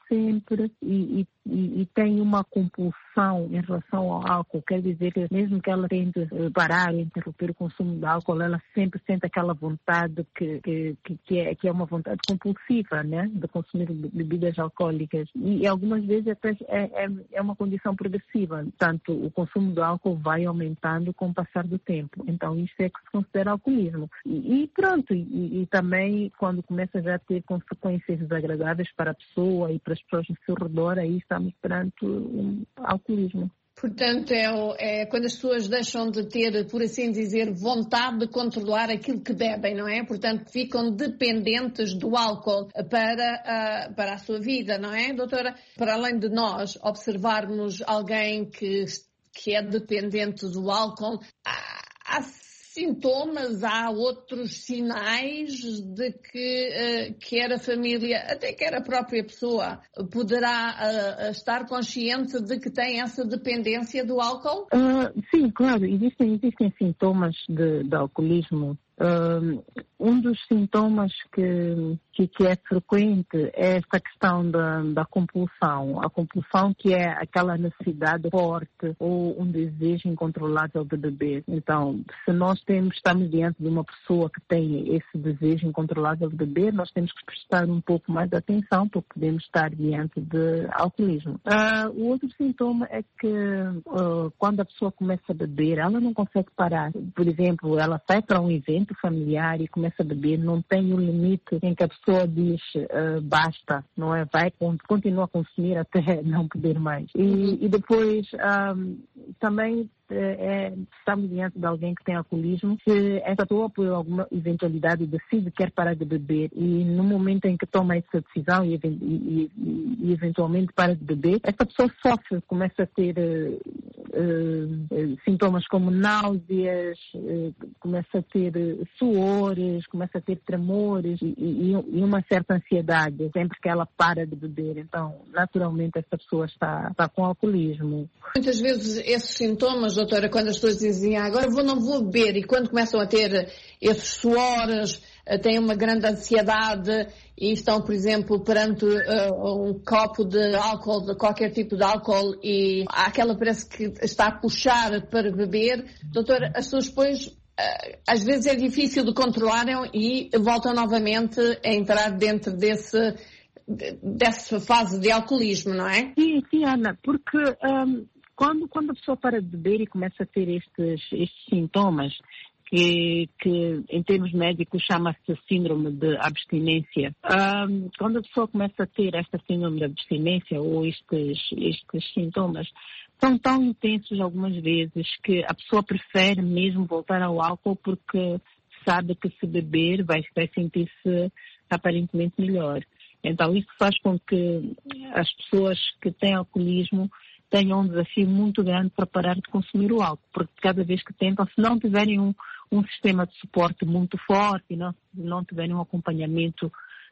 e tem uma compulsão em relação ao álcool. Quer dizer que mesmo que ela tente parar, interromper o consumo de álcool, ela sempre sente aquela vontade que é uma vontade compulsiva, né, de consumir bebidas alcoólicas. E algumas vezes até é uma condição progressiva. Portanto, o consumo do álcool vai aumentando com o passar do tempo. Então, isso é que se considera alcoolismo. E pronto, e também quando começa já a ter consequências desagradáveis para a pessoa e para as pessoas ao seu redor, aí estamos perante um alcoolismo. Portanto, é quando as pessoas deixam de ter, por assim dizer, vontade de controlar aquilo que bebem, não é? Portanto, ficam dependentes do álcool para a sua vida, não é, doutora? Para além de nós observarmos alguém que é dependente do álcool, há sintomas, há outros sinais de que quer a família, até quer a própria pessoa, poderá estar consciente de que tem essa dependência do álcool? Sim, claro, existem sintomas de alcoolismo. Um dos sintomas que é frequente é esta questão da compulsão. A compulsão, que é aquela necessidade forte ou um desejo incontrolável de beber. Então, se nós estamos diante de uma pessoa que tem esse desejo incontrolável de beber, nós temos que prestar um pouco mais de atenção, porque podemos estar diante de alcoolismo. O outro sintoma é que quando a pessoa começa a beber, ela não consegue parar. Por exemplo, ela sai para um evento familiar e começa a beber, não tem um limite em que a pessoa diz basta, não é? Continua a consumir até não poder mais. E depois também estamos diante de alguém que tem alcoolismo, se essa pessoa, por alguma eventualidade, decide que quer parar de beber e no momento em que toma essa decisão e eventualmente para de beber, essa pessoa sofre, começa a ter sintomas como náuseas, começa a ter suores, começa a ter tremores e uma certa ansiedade sempre que ela para de beber. Então, naturalmente, essa pessoa está com alcoolismo. Muitas vezes esses sintomas, doutora, quando as pessoas dizem agora não vou beber, e quando começam a ter esses suores, têm uma grande ansiedade e estão, por exemplo, perante um copo de álcool, de qualquer tipo de álcool, e aquela parece que está a puxar para beber, doutora, as pessoas depois às vezes é difícil de controlarem e voltam novamente a entrar dentro dessa fase de alcoolismo, não é? Sim, Ana, porque quando a pessoa para de beber e começa a ter estes sintomas, que em termos médicos chama-se síndrome de abstinência. Quando a pessoa começa a ter esta síndrome de abstinência ou estes sintomas, são tão intensos algumas vezes que a pessoa prefere mesmo voltar ao álcool porque sabe que se beber vai sentir-se aparentemente melhor. Então isso faz com que as pessoas que têm alcoolismo tenham um desafio muito grande para parar de consumir o álcool, porque cada vez que tentam, se não tiverem um sistema de suporte muito forte e não tiverem um acompanhamento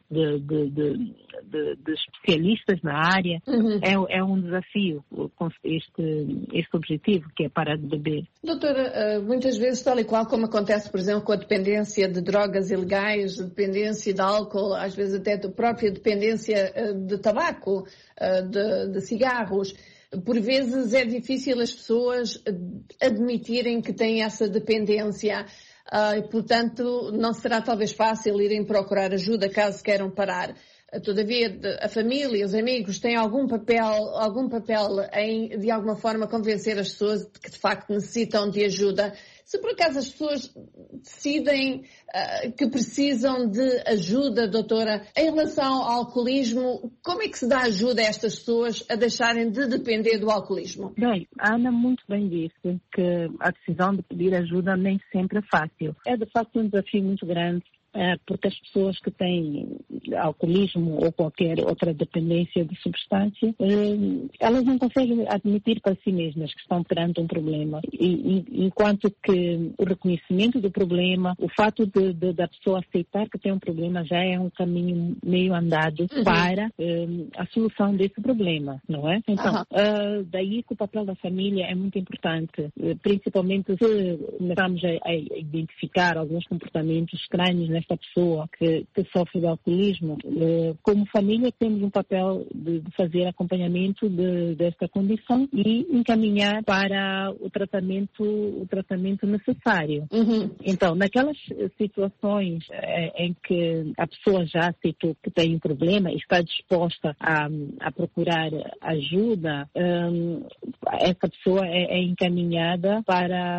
de especialistas na área, é um desafio este objetivo, que é parar de beber. Doutora, muitas vezes, tal e qual como acontece, por exemplo, com a dependência de drogas ilegais, a dependência de álcool, às vezes até a própria dependência de tabaco, de cigarros, por vezes é difícil as pessoas admitirem que têm essa dependência. E, portanto, não será talvez fácil irem procurar ajuda caso queiram parar. Todavia, a família, os amigos têm algum papel em, de alguma forma, convencer as pessoas de que, de facto, necessitam de ajuda. Se, por acaso, as pessoas decidem que precisam de ajuda, doutora, em relação ao alcoolismo, como é que se dá ajuda a estas pessoas a deixarem de depender do alcoolismo? Bem, a Ana muito bem disse que a decisão de pedir ajuda nem sempre é fácil. É, de facto, um desafio muito grande. Porque as pessoas que têm alcoolismo ou qualquer outra dependência de substância, elas não conseguem admitir para si mesmas que estão perante um problema. Enquanto que o reconhecimento do problema, o fato da pessoa aceitar que tem um problema já é um caminho meio andado para a solução desse problema, não é? Então, daí que o papel da família é muito importante, principalmente se começamos a identificar alguns comportamentos estranhos nesta pessoa que sofre de alcoolismo. Como família temos um papel de fazer acompanhamento desta condição e encaminhar para o tratamento necessário. Então, naquelas situações em que a pessoa já aceitou que tem um problema e está disposta a procurar ajuda, essa pessoa é encaminhada para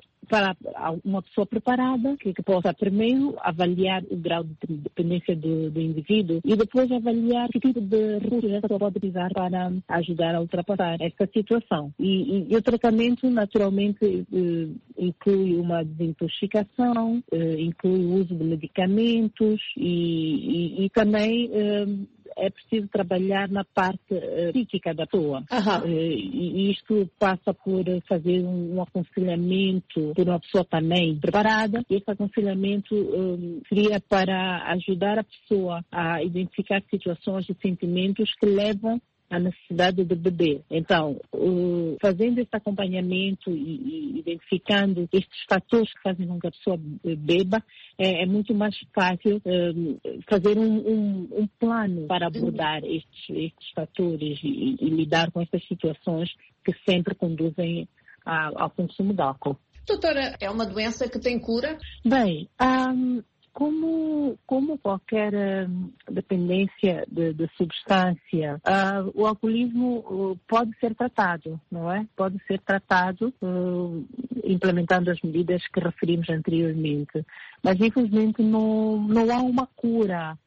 uma pessoa preparada que possa primeiro avaliar o grau de dependência do indivíduo e depois avaliar que tipo de recursos essa pessoa pode utilizar para ajudar a ultrapassar essa situação. E o tratamento naturalmente inclui uma desintoxicação, inclui o uso de medicamentos e também é preciso trabalhar na parte psíquica da pessoa. E isto passa por fazer um aconselhamento por uma pessoa também preparada. E esse aconselhamento seria para ajudar a pessoa a identificar situações e sentimentos que levam a necessidade de beber. Então, fazendo esse acompanhamento e identificando estes fatores que fazem com que a pessoa beba, é muito mais fácil fazer um plano para abordar estes fatores e lidar com essas situações que sempre conduzem ao consumo de álcool. Doutora, é uma doença que tem cura? Bem, como qualquer dependência de substância, o alcoolismo pode ser tratado, não é? Pode ser tratado implementando as medidas que referimos anteriormente. Mas infelizmente não há uma cura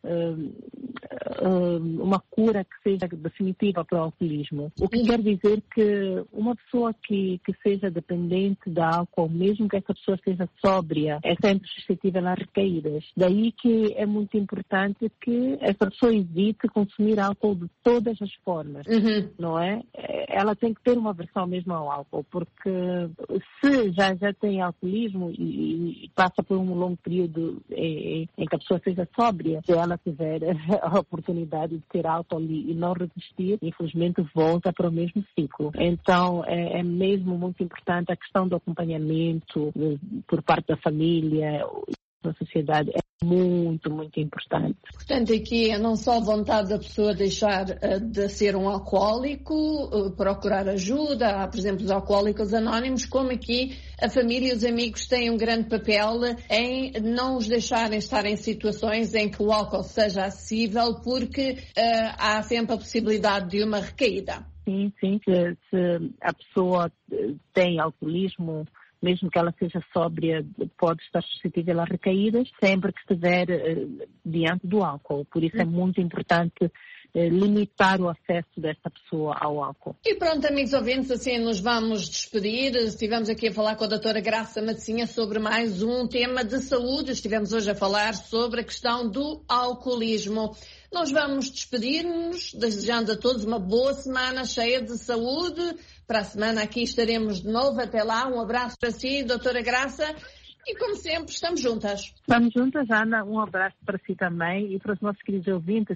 que seja definitiva para o alcoolismo. O que quer dizer que uma pessoa que seja dependente de álcool, mesmo que essa pessoa seja sóbria, é sempre suscetível a recaídas. Daí que é muito importante que essa pessoa evite consumir álcool de todas as formas, não é? Ela tem que ter uma aversão mesmo ao álcool, porque se já tem alcoolismo e passa por um longo período em que a pessoa seja sóbria, se ela tiver a oportunidade de ter álcool e não resistir, infelizmente volta para o mesmo ciclo. Então é mesmo muito importante a questão do acompanhamento por parte da família, da sociedade, é muito, muito importante. Portanto, aqui é não só a vontade da pessoa deixar de ser um alcoólico, procurar ajuda, há, por exemplo, os alcoólicos anónimos, como aqui a família e os amigos têm um grande papel em não os deixarem estar em situações em que o álcool seja acessível, porque há sempre a possibilidade de uma recaída. Sim, se a pessoa tem alcoolismo, mesmo que ela seja sóbria, pode estar suscetível a recaídas sempre que estiver diante do álcool. Por isso é muito importante limitar o acesso desta pessoa ao álcool. E pronto, amigos ouvintes, assim nos vamos despedir. Estivemos aqui a falar com a doutora Graça Matosinha sobre mais um tema de saúde. Estivemos hoje a falar sobre a questão do alcoolismo. Nós vamos despedir-nos, desejando a todos uma boa semana cheia de saúde. Para a semana aqui estaremos de novo. Até lá, um abraço para si, doutora Graça. E como sempre, estamos juntas. Estamos juntas, Ana. Um abraço para si também e para os nossos queridos ouvintes.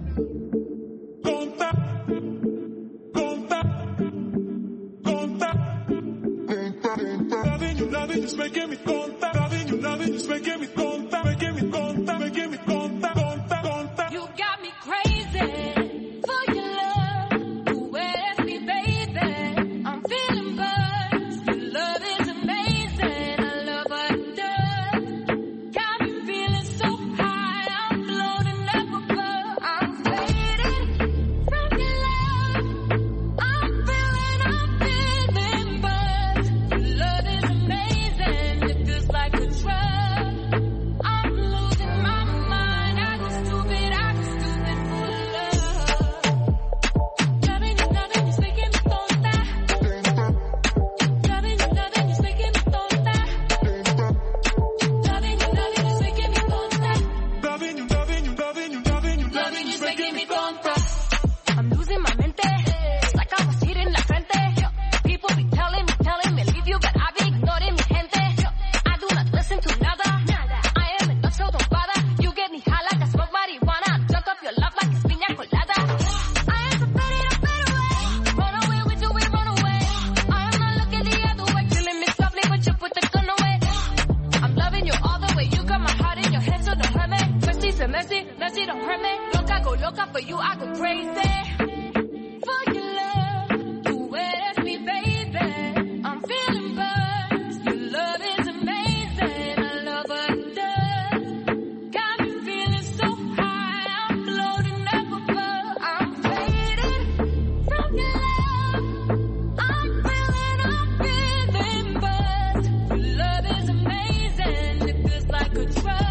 Mercy, don't hurt me. Loca for you, I go crazy. For your love, you with me, baby. I'm feeling buzzed. Your love is amazing. I love what it does. Got me feeling so high. I'm floating up above. I'm faded from your love. I'm feeling buzzed. Your love is amazing. It feels like a drug.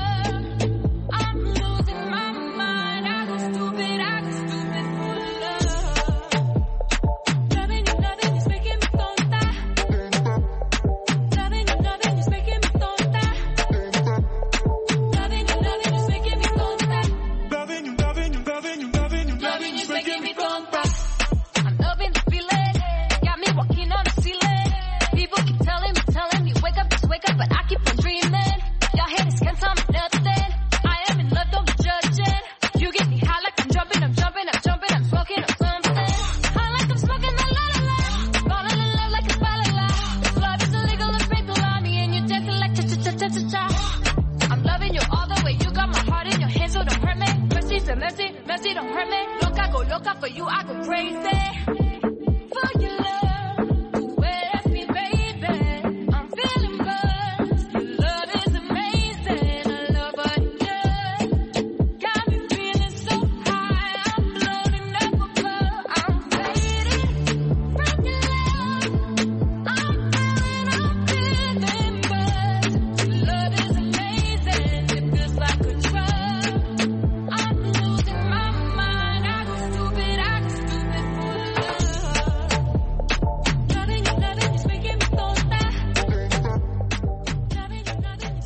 Mercy, don't hurt me. Loca for you, I go crazy. For your love, you with me, baby. I'm feeling buzzed. Your love is amazing. I love what it does. Got me feeling so high. I'm floating up above. I'm faded from your love. I'm feeling buzzed. Your love is amazing.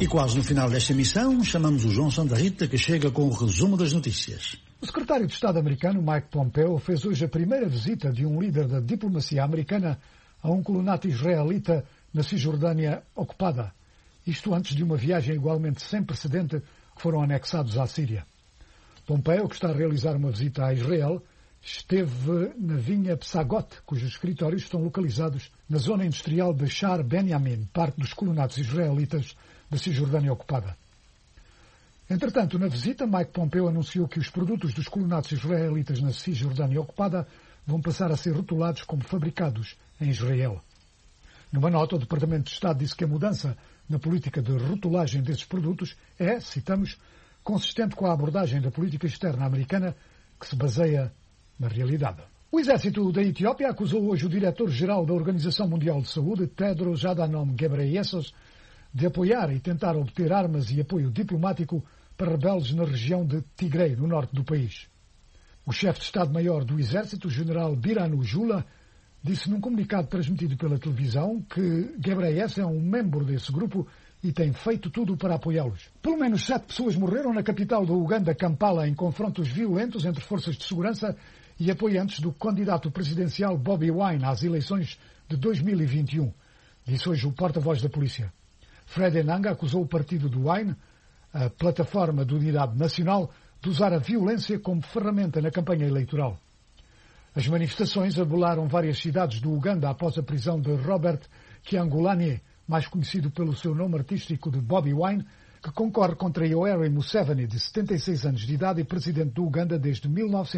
E quase no final desta emissão, chamamos o João Santa Rita, que chega com o resumo das notícias. O secretário de Estado americano, Mike Pompeo, fez hoje a primeira visita de um líder da diplomacia americana a um colonato israelita na Cisjordânia ocupada. Isto antes de uma viagem igualmente sem precedente que foram anexados à Síria. Pompeo, que está a realizar uma visita a Israel, esteve na vinha Psagot, cujos escritórios estão localizados na zona industrial de Shar Benyamin, parte dos colonatos israelitas da Cisjordânia ocupada. Entretanto, na visita, Mike Pompeo anunciou que os produtos dos colonatos israelitas na Cisjordânia ocupada vão passar a ser rotulados como fabricados em Israel. Numa nota, o Departamento de Estado disse que a mudança na política de rotulagem desses produtos é, citamos, consistente com a abordagem da política externa americana que se baseia na realidade. O exército da Etiópia acusou hoje o diretor-geral da Organização Mundial de Saúde, Tedros Adhanom Ghebreyesus, de apoiar e tentar obter armas e apoio diplomático para rebeldes na região de Tigray, no norte do país. O chefe de Estado-Maior do Exército, o general Birhanu Jula, disse num comunicado transmitido pela televisão que Ghebreyesus é um membro desse grupo e tem feito tudo para apoiá-los. Pelo menos 7 pessoas morreram na capital do Uganda, Kampala, em confrontos violentos entre forças de segurança e apoiantes do candidato presidencial Bobi Wine às eleições de 2021, disse hoje o porta-voz da polícia. Fred Enanga acusou o partido do Wine, a plataforma de unidade nacional, de usar a violência como ferramenta na campanha eleitoral. As manifestações abalaram várias cidades do Uganda após a prisão de Robert Kyagulanyi, mais conhecido pelo seu nome artístico de Bobi Wine, que concorre contra Yoweri Museveni, de 76 anos de idade e presidente do Uganda desde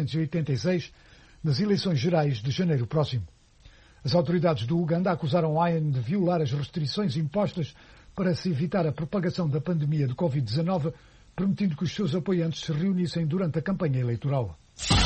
1986, nas eleições gerais de janeiro próximo. As autoridades do Uganda acusaram Wine de violar as restrições impostas para se evitar a propagação da pandemia de Covid-19, permitindo que os seus apoiantes se reunissem durante a campanha eleitoral.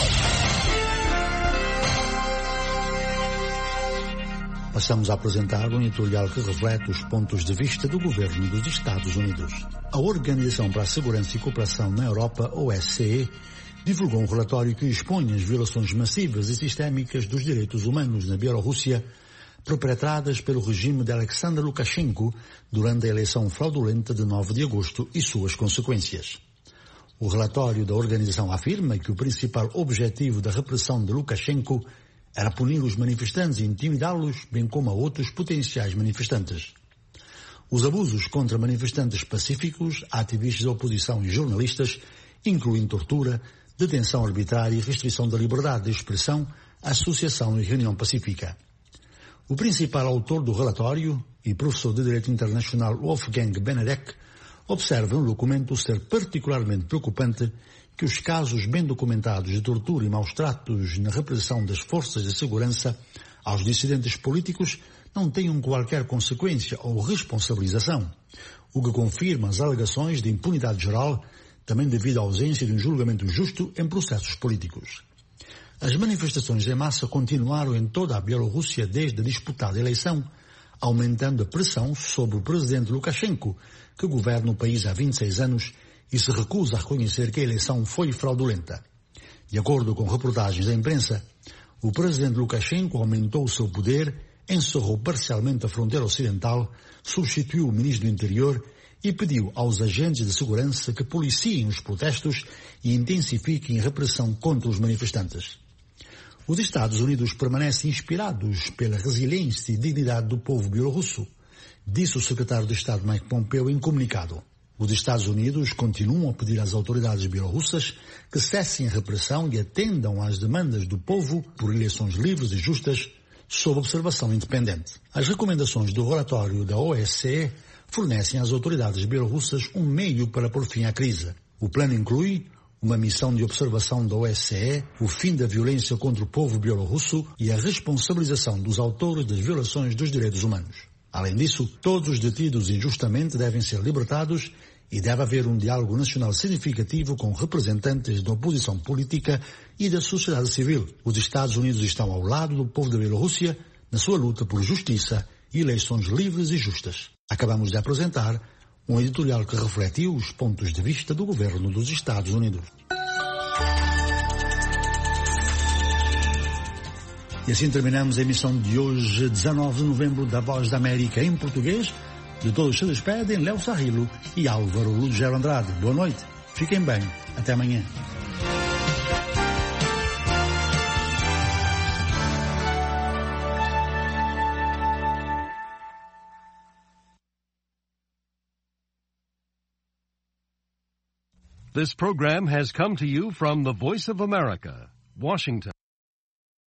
Passamos a apresentar um editorial que reflete os pontos de vista do governo dos Estados Unidos. A Organização para a Segurança e Cooperação na Europa, OSCE, divulgou um relatório que expõe as violações massivas e sistémicas dos direitos humanos na Bielorrússia, perpetradas pelo regime de Alexander Lukashenko durante a eleição fraudulenta de 9 de agosto e suas consequências. O relatório da organização afirma que o principal objetivo da repressão de Lukashenko era punir os manifestantes e intimidá-los, bem como a outros potenciais manifestantes. Os abusos contra manifestantes pacíficos, ativistas da oposição e jornalistas incluem tortura, detenção arbitrária e restrição da liberdade de expressão, associação e reunião pacífica. O principal autor do relatório e professor de Direito Internacional Wolfgang Benedek observa no documento ser particularmente preocupante que os casos bem documentados de tortura e maus-tratos na repressão das forças de segurança aos dissidentes políticos não tenham qualquer consequência ou responsabilização, o que confirma as alegações de impunidade geral, também devido à ausência de um julgamento justo em processos políticos. As manifestações em massa continuaram em toda a Bielorrússia desde a disputada eleição, aumentando a pressão sobre o presidente Lukashenko, que governa o país há 26 anos e se recusa a reconhecer que a eleição foi fraudulenta. De acordo com reportagens da imprensa, o presidente Lukashenko aumentou o seu poder, encerrou parcialmente a fronteira ocidental, substituiu o ministro do Interior e pediu aos agentes de segurança que policiem os protestos e intensifiquem a repressão contra os manifestantes. Os Estados Unidos permanecem inspirados pela resiliência e dignidade do povo bielorrusso, disse o secretário de Estado Mike Pompeo em comunicado. Os Estados Unidos continuam a pedir às autoridades bielorrussas que cessem a repressão e atendam às demandas do povo por eleições livres e justas, sob observação independente. As recomendações do relatório da OSCE fornecem às autoridades bielorrussas um meio para pôr fim à crise. O plano inclui uma missão de observação da OSCE, o fim da violência contra o povo bielorrusso e a responsabilização dos autores das violações dos direitos humanos. Além disso, todos os detidos injustamente devem ser libertados e deve haver um diálogo nacional significativo com representantes da oposição política e da sociedade civil. Os Estados Unidos estão ao lado do povo da Bielorrússia na sua luta por justiça e eleições livres e justas. Acabamos de apresentar um editorial que refletiu os pontos de vista do governo dos Estados Unidos. E assim terminamos a emissão de hoje, 19 de novembro, da Voz da América em português. De todos se despedem Léo Sarrilo e Álvaro Lugero Andrade. Boa noite, fiquem bem, até amanhã. This program has come to you from the Voice of America, Washington.